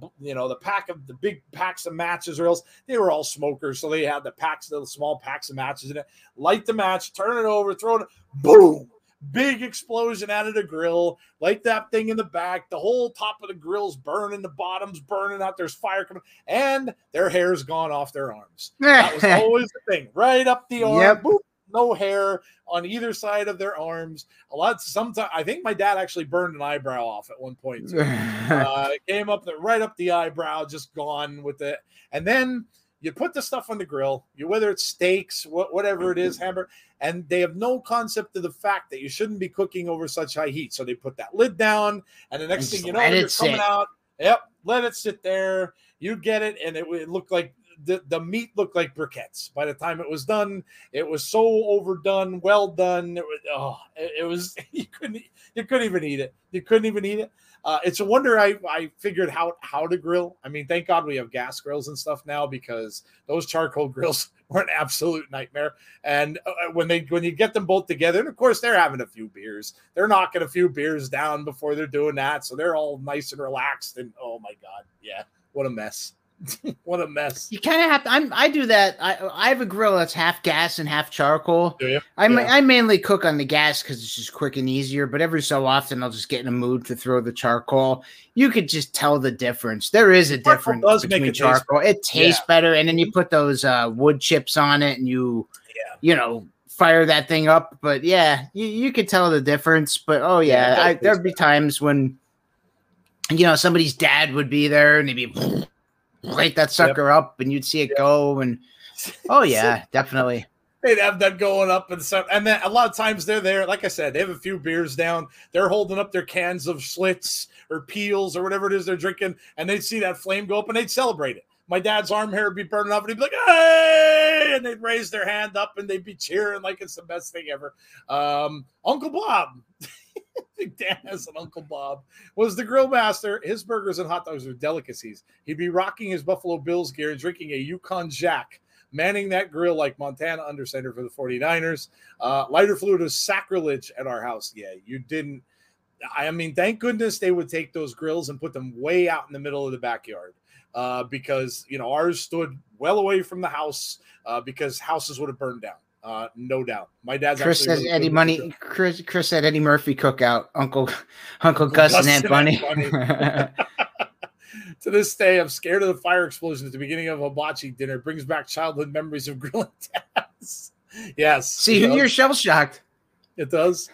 big packs of matches, or else they were all smokers, so they had the small packs of matches in it. Light the match, turn it over, throw it, boom! Big explosion out of the grill. Light that thing in the back. The whole top of the grill's burning, the bottom's burning out. There's fire coming, and their hair's gone off their arms. That was always the thing, right up the arm. Yep. Boop. No hair on either side of their arms. Sometimes I think my dad actually burned an eyebrow off at one point too. It came up right up the eyebrow, just gone with it. And then you put the stuff on the grill, whether it's steaks, whatever it is, hamburger, and they have no concept of the fact that you shouldn't be cooking over such high heat. So they put that lid down, and the next thing you know, you're coming out. Yep, let it sit there. You get it, and it looked like the meat looked like briquettes. By the time it was done, it was so overdone, well done. It was you couldn't even eat it. You couldn't even eat it. It's a wonder I figured out how to grill. I mean, thank God we have gas grills and stuff now, because those charcoal grills were an absolute nightmare. And when you get them both together, and of course they're having a few beers, they're knocking a few beers down before they're doing that, so they're all nice and relaxed. And oh my God, yeah, what a mess. What a mess. You kind of have to. I do that. I have a grill that's half gas and half charcoal. Do you? I mainly cook on the gas because it's just quick and easier. But every so often, I'll just get in a mood to throw the charcoal. You could just tell the difference. There is a difference between charcoal. It tastes better, and then you put those wood chips on it, and you fire that thing up. But yeah, you could tell the difference. But there'd be times when somebody's dad would be there, and he'd be light that sucker up, and you'd see it go. And definitely. They'd have that going up and stuff. And then a lot of times they're there. Like I said, they have a few beers down. They're holding up their cans of Schlitz or Peels or whatever it is they're drinking, and they'd see that flame go up and they'd celebrate it. My dad's arm hair would be burning up, and he'd be like, "Hey!" And they'd raise their hand up and they'd be cheering like it's the best thing ever. Uncle Bob. Dan has an Uncle Bob, was the grill master. His burgers and hot dogs are delicacies. He'd be rocking his Buffalo Bills gear and drinking a Yukon Jack, manning that grill like Montana undercenter for the 49ers. Lighter fluid was sacrilege at our house. Yeah, you didn't. I mean, thank goodness they would take those grills and put them way out in the middle of the backyard because, ours stood well away from the house because houses would have burned down. No doubt. My dad's Chris says Eddie Money. Chris said Eddie Murphy cookout. Uncle Gus and Aunt Bunny. To this day, I'm scared of the fire explosion at the beginning of a hibachi dinner. It brings back childhood memories of grilling dads. Yes. See, you're shell shocked. It does.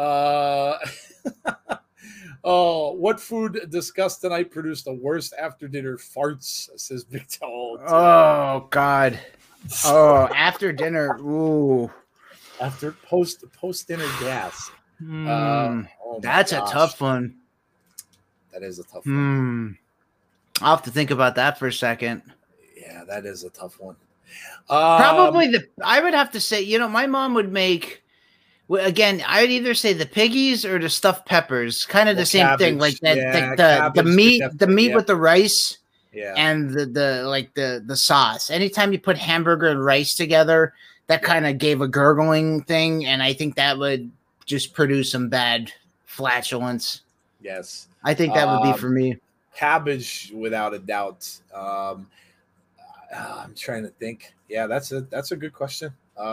What food discussed tonight produced the worst after dinner farts? Says Big Toe. Oh God. Oh, after dinner. Ooh. After post dinner gas. That's a tough one. That is a tough one. I'll have to think about that for a second. Yeah, that is a tough one. Probably I would have to say, my mom would make, again, I'd either say the piggies or the stuffed peppers, kind of the same cabbage, thing, like that, the meat with the rice. Yeah. And the sauce. Anytime you put hamburger and rice together, that kind of gave a gurgling thing, and I think that would just produce some bad flatulence. Yes. I think that would be for me. Cabbage, without a doubt. I'm trying to think. Yeah, that's a good question.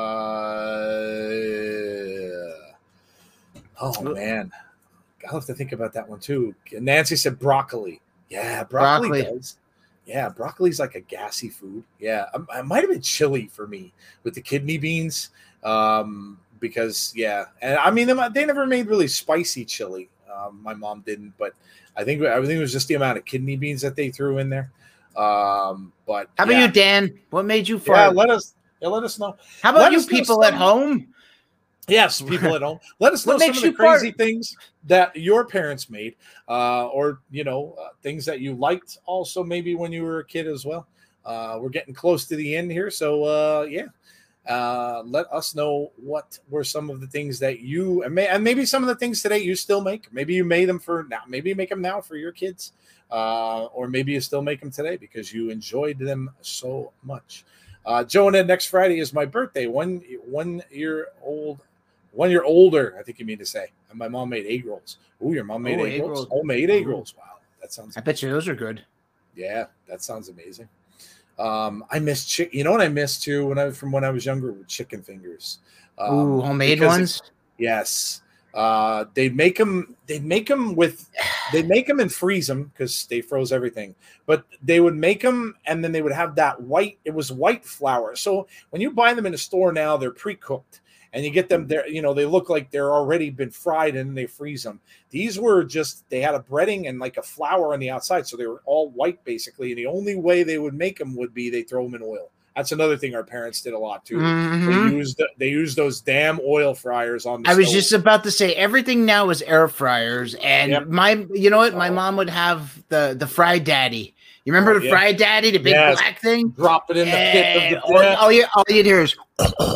Man. I'll have to think about that one too. Nancy said broccoli. Yeah, broccoli does. Yeah, broccoli's like a gassy food. Yeah, it might have been chili for me with the kidney beans because, and I mean, they never made really spicy chili. My mom didn't, but I think it was just the amount of kidney beans that they threw in there. But how about you, Dan? What made you fart? Yeah, let us know. How about you people at home? Yes, people at home. Let us know some of the crazy things that your parents made, or things that you liked. Also, maybe when you were a kid as well. We're getting close to the end here, so let us know what were some of the things that you and maybe some of the things today you still make. Maybe you made them for now. Maybe you make them now for your kids, or maybe you still make them today because you enjoyed them so much. Joe and Ed, next Friday is my birthday. 1 year old. 1 year older, I think you mean to say. And my mom made egg rolls. Ooh, your mom made egg rolls? Homemade egg rolls. Wow, that sounds. I bet you those are good. Yeah, that sounds amazing. I miss chicken. You know what I miss too when I was younger with chicken fingers. Homemade ones. Yes. They'd make them and freeze them because they froze everything. But they would make them and then they would have that white. It was white flour. So when you buy them in a store now, they're pre-cooked. And you get them there, they look like they're already been fried and then they freeze them. These were they had a breading and like a flour on the outside. So they were all white basically. And the only way they would make them would be they throw them in oil. That's another thing our parents did a lot too. Mm-hmm. They used those damn oil fryers on the stove. I was just about to say everything now is air fryers. And my mom would have the Fry Daddy. You remember the Fry Daddy, the big black thing? Drop it in the pit of the death. All you'd hear is,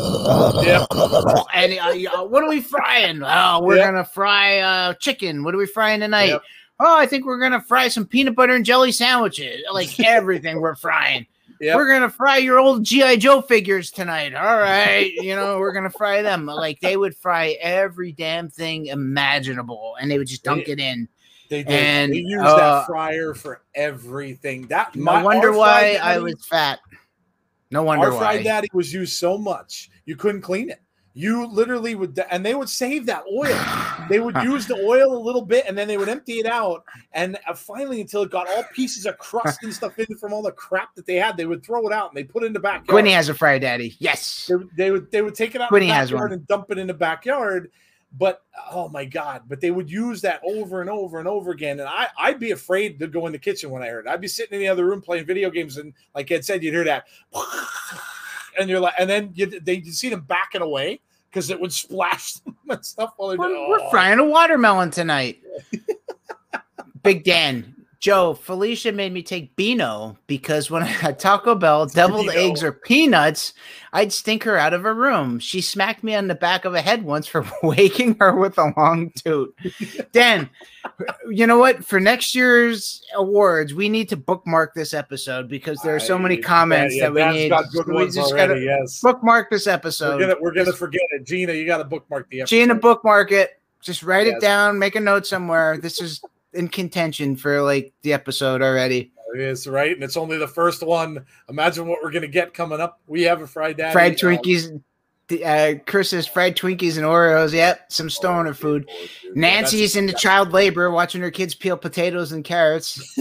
and what are we frying? Oh, we're going to fry chicken. What are we frying tonight? Yep. Oh, I think we're going to fry some peanut butter and jelly sandwiches. Like everything we're frying. we're gonna fry your old GI Joe figures tonight. All right, we're gonna fry them. Like they would fry every damn thing imaginable, and they would just dunk it in. They did. And they used that fryer for everything. No wonder why I was fat. No wonder why. Our fried daddy was used so much you couldn't clean it. You literally would, and they would save that oil. They would use the oil a little bit, and then they would empty it out. And finally, until it got all pieces of crust and stuff in from all the crap that they had, they would throw it out and they put it in the backyard. Quinny has a fry daddy. Yes, they would take it out in the backyard and dump it in the backyard. But oh my God! But they would use that over and over and over again, and I'd be afraid to go in the kitchen when I heard it. I'd be sitting in the other room playing video games, and like Ed said, you'd hear that, and you're like, and then you'd see them backing away because it would splash them and stuff. While we're frying a watermelon tonight. Big Dan. Joe, Felicia made me take Beano because when I had Taco Bell, deviled eggs or peanuts, I'd stink her out of her room. She smacked me on the back of the head once for waking her with a long toot. Dan, you know what? For next year's awards, we need to bookmark this episode because there are so many comments that we need. We just already, bookmark this episode. We're gonna forget it. Gina, you got to bookmark the episode. Gina, bookmark it. Just write it down. Make a note somewhere. This is in contention for like the episode already. It is, right? And it's only the first one. Imagine what we're gonna get coming up. We have a fried daddy. Fried Twinkies. Chris says fried Twinkies and Oreos. Yep, some stoner food. Nancy's into child labor, watching her kids peel potatoes and carrots.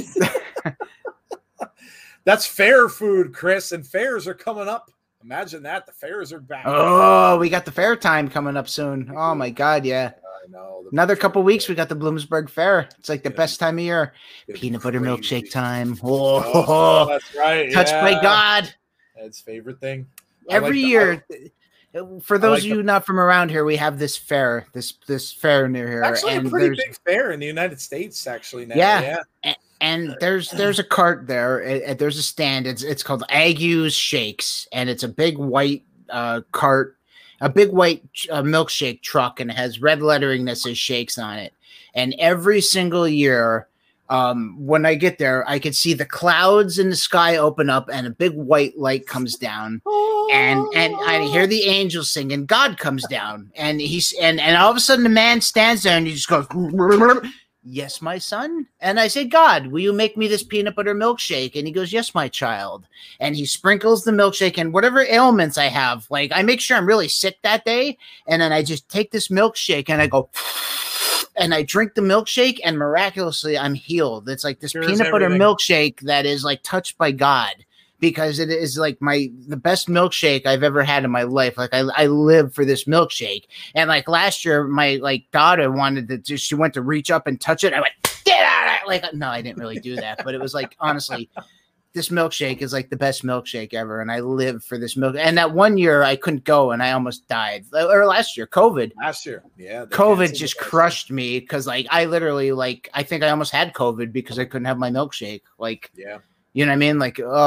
That's fair food, Chris, and fairs are coming up. Imagine that. The fairs are back. Oh, we got the fair time coming up soon. Oh my God, yeah. No, another couple weeks, we got the Bloomsburg Fair. It's like the best time of year. Peanut butter milkshake time. Oh, that's right. Touched by God. That's favorite thing. Every year. For those of you not from around here, we have this fair, this fair near here. Actually, and a pretty big fair in the United States, actually. Now. Yeah. And there's a cart there. There's a stand. It's called Ague's Shakes, and it's a big white cart. A big white milkshake truck, and it has red lettering that says Shakes on it. And every single year, when I get there, I can see the clouds in the sky open up and a big white light comes down. And I hear the angels sing, and God comes down. And and all of a sudden the man stands there and he just goes, "Yes, my son." And I say, "God, will you make me this peanut butter milkshake?" And he goes, "Yes, my child." And he sprinkles the milkshake and whatever ailments I have. Like I make sure I'm really sick that day. And then I just take this milkshake and I go, and I drink the milkshake and miraculously I'm healed. It's like this peanut butter milkshake that is like touched by God. Because it is like the best milkshake I've ever had in my life. Like I live for this milkshake. And like last year, my daughter she went to reach up and touch it. I went, "Get out of it!" Like, no, I didn't really do that, but it was like, honestly, this milkshake is like the best milkshake ever. And I live for this milk. And that one year I couldn't go and I almost died. Or last year, COVID. Yeah. COVID just crushed me because I literally I think I almost had COVID because I couldn't have my milkshake. Yeah. You know what I mean?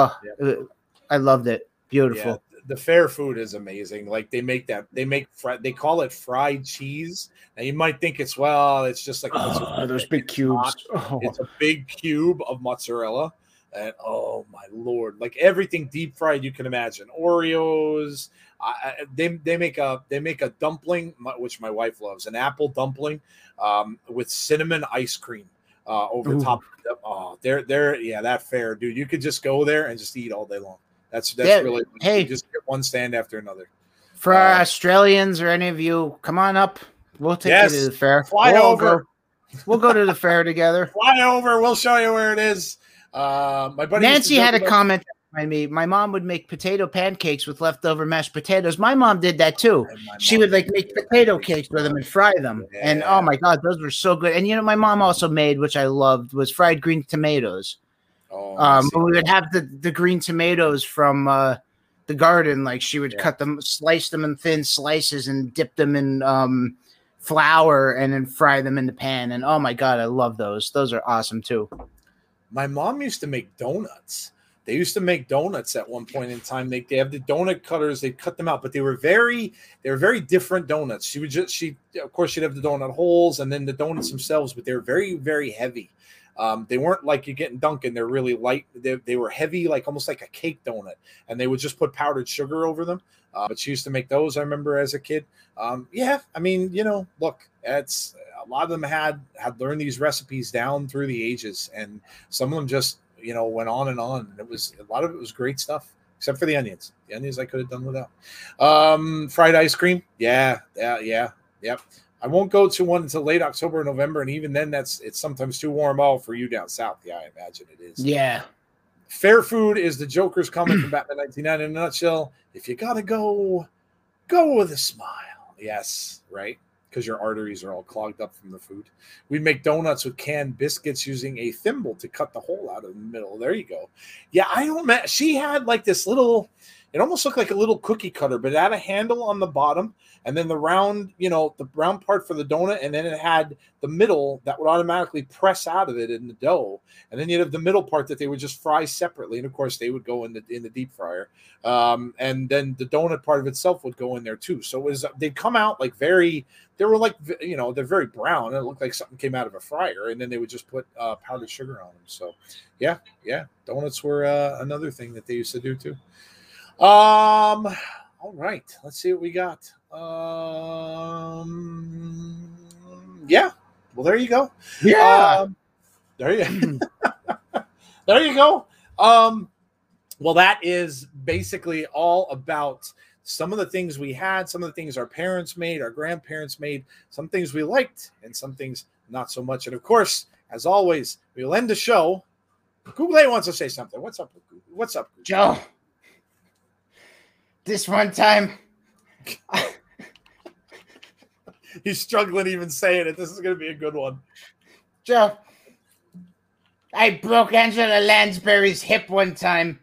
I loved it. Beautiful. Yeah, the fair food is amazing. Like they call it fried cheese. Now you might think it's just like those big cubes. It's a big cube of mozzarella. And oh my Lord, like everything deep fried you can imagine. Oreos. They make a dumpling, which my wife loves, an apple dumpling with cinnamon ice cream. Over the top. That fair, dude. You could just go there and just eat all day long. That's really. Hey, you just get one stand after another. For our Australians or any of you, come on up. We'll take you to the fair. Fly over. We'll go to the fair together. Fly over. We'll show you where it is. My buddy Nancy had a comment. My mom would make potato pancakes with leftover mashed potatoes. My mom did that too. She would make potato cakes with them and fry them. Yeah. And oh my God, those were so good. And my mom also made, which I loved, was fried green tomatoes. We would have the green tomatoes from the garden. Like she would cut them, slice them in thin slices and dip them in flour and then fry them in the pan. And oh my God, I love those. Those are awesome too. My mom used to make donuts. They used to make donuts at one point in time. They have the donut cutters. They cut them out, but they were very different donuts. She'd have the donut holes and then the donuts themselves, but they were very, very heavy. They weren't like you're getting Dunkin'. They're really light. They were heavy, like almost like a cake donut, and they would just put powdered sugar over them. But she used to make those, I remember, as a kid. Yeah, I mean, look, it's a lot of them had learned these recipes down through the ages, and some of them just went on and on. And a lot of it was great stuff, except for the onions. The onions I could have done without. Fried ice cream, yeah, yep. I won't go to one until late October or November, and even then, it's sometimes too warm out for you down south. Yeah, I imagine it is. Yeah. Fair food is the Joker's comment from Batman 1999 in a nutshell. If you gotta go with a smile. Yes, right? Because your arteries are all clogged up from the food. We'd make donuts with canned biscuits using a thimble to cut the hole out of the middle. There you go. Yeah, she had like this little, it almost looked like a little cookie cutter, but it had a handle on the bottom, and then the round, the round part for the donut, and then it had the middle that would automatically press out of it in the dough, and then you'd have the middle part that they would just fry separately, and of course they would go in the deep fryer, and then the donut part of itself would go in there too. So they'd come out like they were like they're very brown. It looked like something came out of a fryer, and then they would just put powdered sugar on them. So yeah, donuts were another thing that they used to do too. All right, let's see what we got. Yeah, well, there you go. Yeah, there you there you go. Well, that is basically all about some of the things we had, some of the things our parents made, our grandparents made, some things we liked, and some things not so much. And of course, as always, we'll end the show. Google wants to say something. What's up, Google? What's up, Google? Joe? This one time, he's struggling even saying it. This is going to be a good one. Joe, I broke Angela Lansbury's hip one time.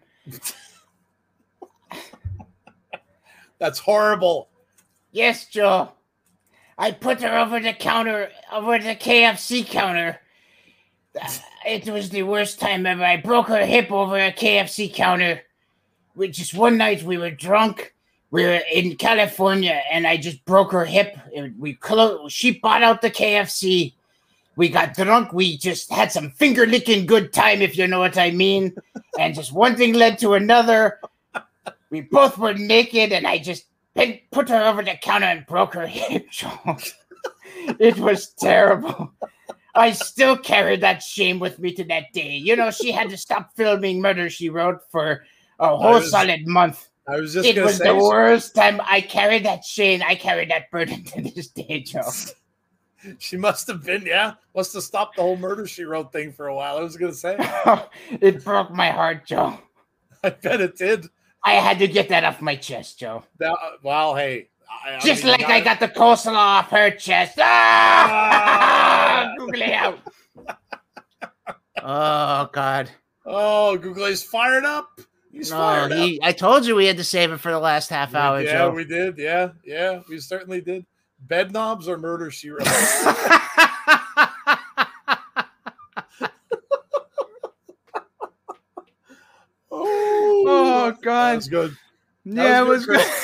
That's horrible. Yes, Joe. I put her over the KFC counter. It was the worst time ever. I broke her hip over a KFC counter. Just one night we were drunk. We were in California, and I just broke her hip. She bought out the KFC. We got drunk. We just had some finger-licking good time, if you know what I mean. And just one thing led to another. We both were naked, and I just put her over the counter and broke her hip. It was terrible. I still carry that shame with me to that day. She had to stop filming Murder, She Wrote for a whole solid month. I was just It was the worst time. I carried that shame. I carried that burden to this day, Joe. She must have been, must have stopped the whole Murder, She Wrote thing for a while. I was going to say. It broke my heart, Joe. I bet it did. I had to get that off my chest, Joe. Well, hey. I got the coleslaw off her chest. Google it out. Oh, God. Oh, Google is fired up. He's fired up. I told you we had to save it for the last half hour, Joe. Yeah, we did. Yeah, we certainly did. Bed knobs or Murder, She Wrote? Oh, God. That was good. Yeah, it was good.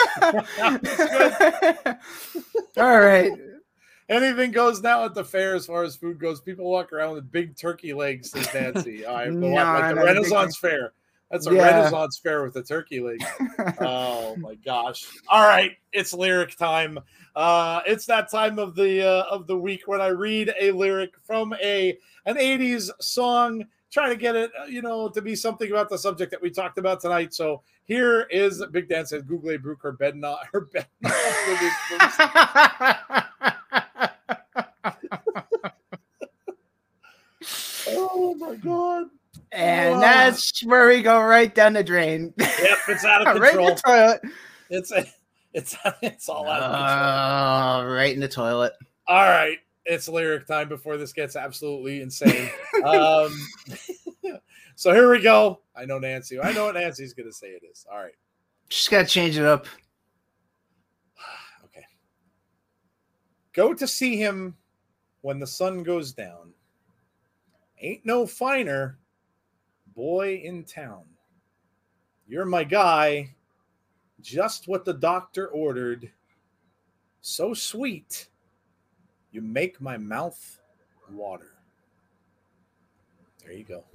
All right. Anything goes now at the fair as far as food goes. People walk around with big turkey legs, says Nancy. Like the Renaissance fair. That's a Renaissance fair with a turkey leg. Oh my gosh! All right, it's lyric time. It's that time of the week when I read a lyric from an '80s song, trying to get it, to be something about the subject that we talked about tonight. So here is Big Dan says, "Google Brooke, her bed knot." Oh my God. And that's where we go right down the drain. Yep, it's out of control. Right in the toilet. It's all out of control. Right in the toilet. All right, it's lyric time before this gets absolutely insane. So here we go. I know Nancy. I know what Nancy's going to say it is. All right. Just got to change it up. Okay. Go to see him when the sun goes down. Ain't no finer boy in town. You're my guy. Just what the doctor ordered. So sweet. You make my mouth water. There you go.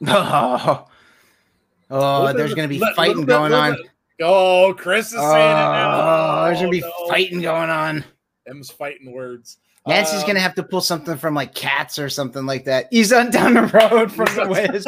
Oh, there's going to be fighting going on. Oh, Chris is saying it now. Oh, there's going to be fighting going on. Them's fighting words. Nancy's going to have to pull something from like Cats or something like that. He's on down the road from the Wiz.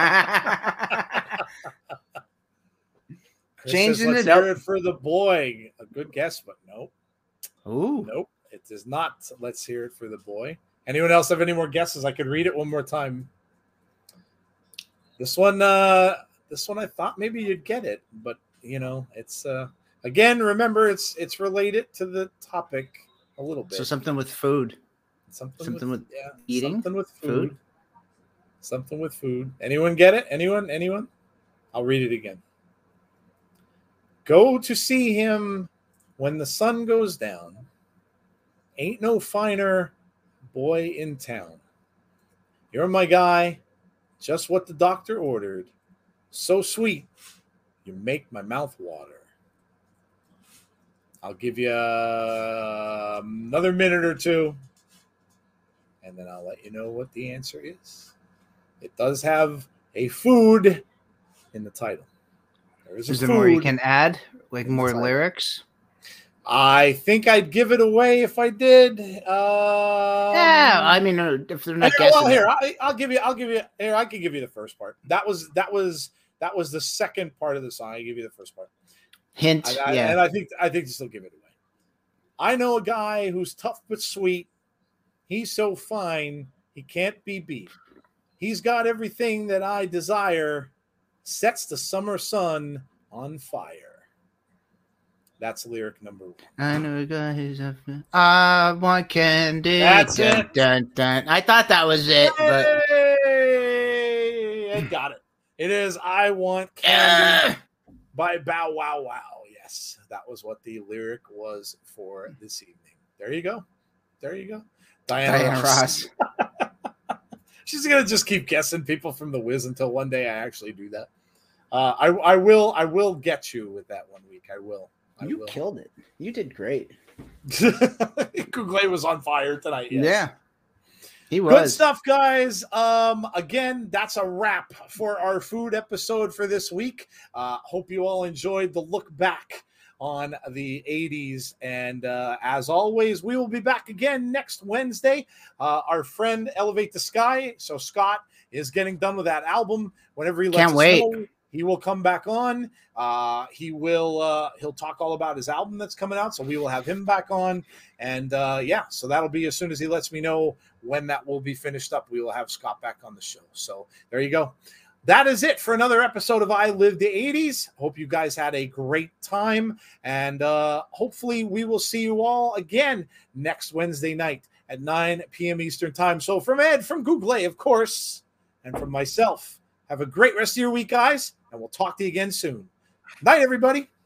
Changing it up for the boy. A good guess, but nope. Ooh. Nope. It is not. Let's hear it for the boy. Anyone else have any more guesses? I could read it one more time. This one I thought maybe you'd get it, but it's again, remember it's related to the topic a little bit. So something with food. Something with eating. Something with food. Something with food. Anyone get it? Anyone? I'll read it again. Go to see him when the sun goes down. Ain't no finer boy in town. You're my guy, just what the doctor ordered. So sweet, you make my mouth water. I'll give you another minute or two, and then I'll let you know what the answer is. It does have a food in the title. Is there more you can add, like more lyrics? I think I'd give it away if I did. Yeah, I mean, if they're not guessing. Well, here I'll give you. Here, I can give you the first part. That was the second part of the song. I give you the first part. Hint. Yeah, and I think you still give it away. I know a guy who's tough but sweet. He's so fine, he can't be beat. He's got everything that I desire. Sets the summer sun on fire. That's lyric number 1. I know a guy who's up. I want candy. That's it. Dun, dun. I thought that was it, but I got it. It is "I Want Candy" by Bow Wow Wow. Yes, that was what the lyric was for this evening. There you go. Diana Ross. She's gonna just keep guessing people from the Wiz until one day I actually do that. I will get you with that one week. I will. You killed it. You did great. Google was on fire tonight. Yes. Yeah, he was. Good stuff, guys. Again, that's a wrap for our food episode for this week. Hope you all enjoyed the look back on the 80s. And as always, we will be back again next Wednesday. Our friend Elevate the Sky. So Scott is getting done with that album. Whenever he lets us know, he will come back on. He'll talk all about his album that's coming out. So we will have him back on. And so that'll be as soon as he lets me know when that will be finished up. We will have Scott back on the show. So there you go. That is it for another episode of I Live the 80s. Hope you guys had a great time. And hopefully we will see you all again next Wednesday night at 9 p.m. Eastern time. So from Ed, from Google, of course, and from myself, have a great rest of your week, guys. And we'll talk to you again soon. Night, everybody.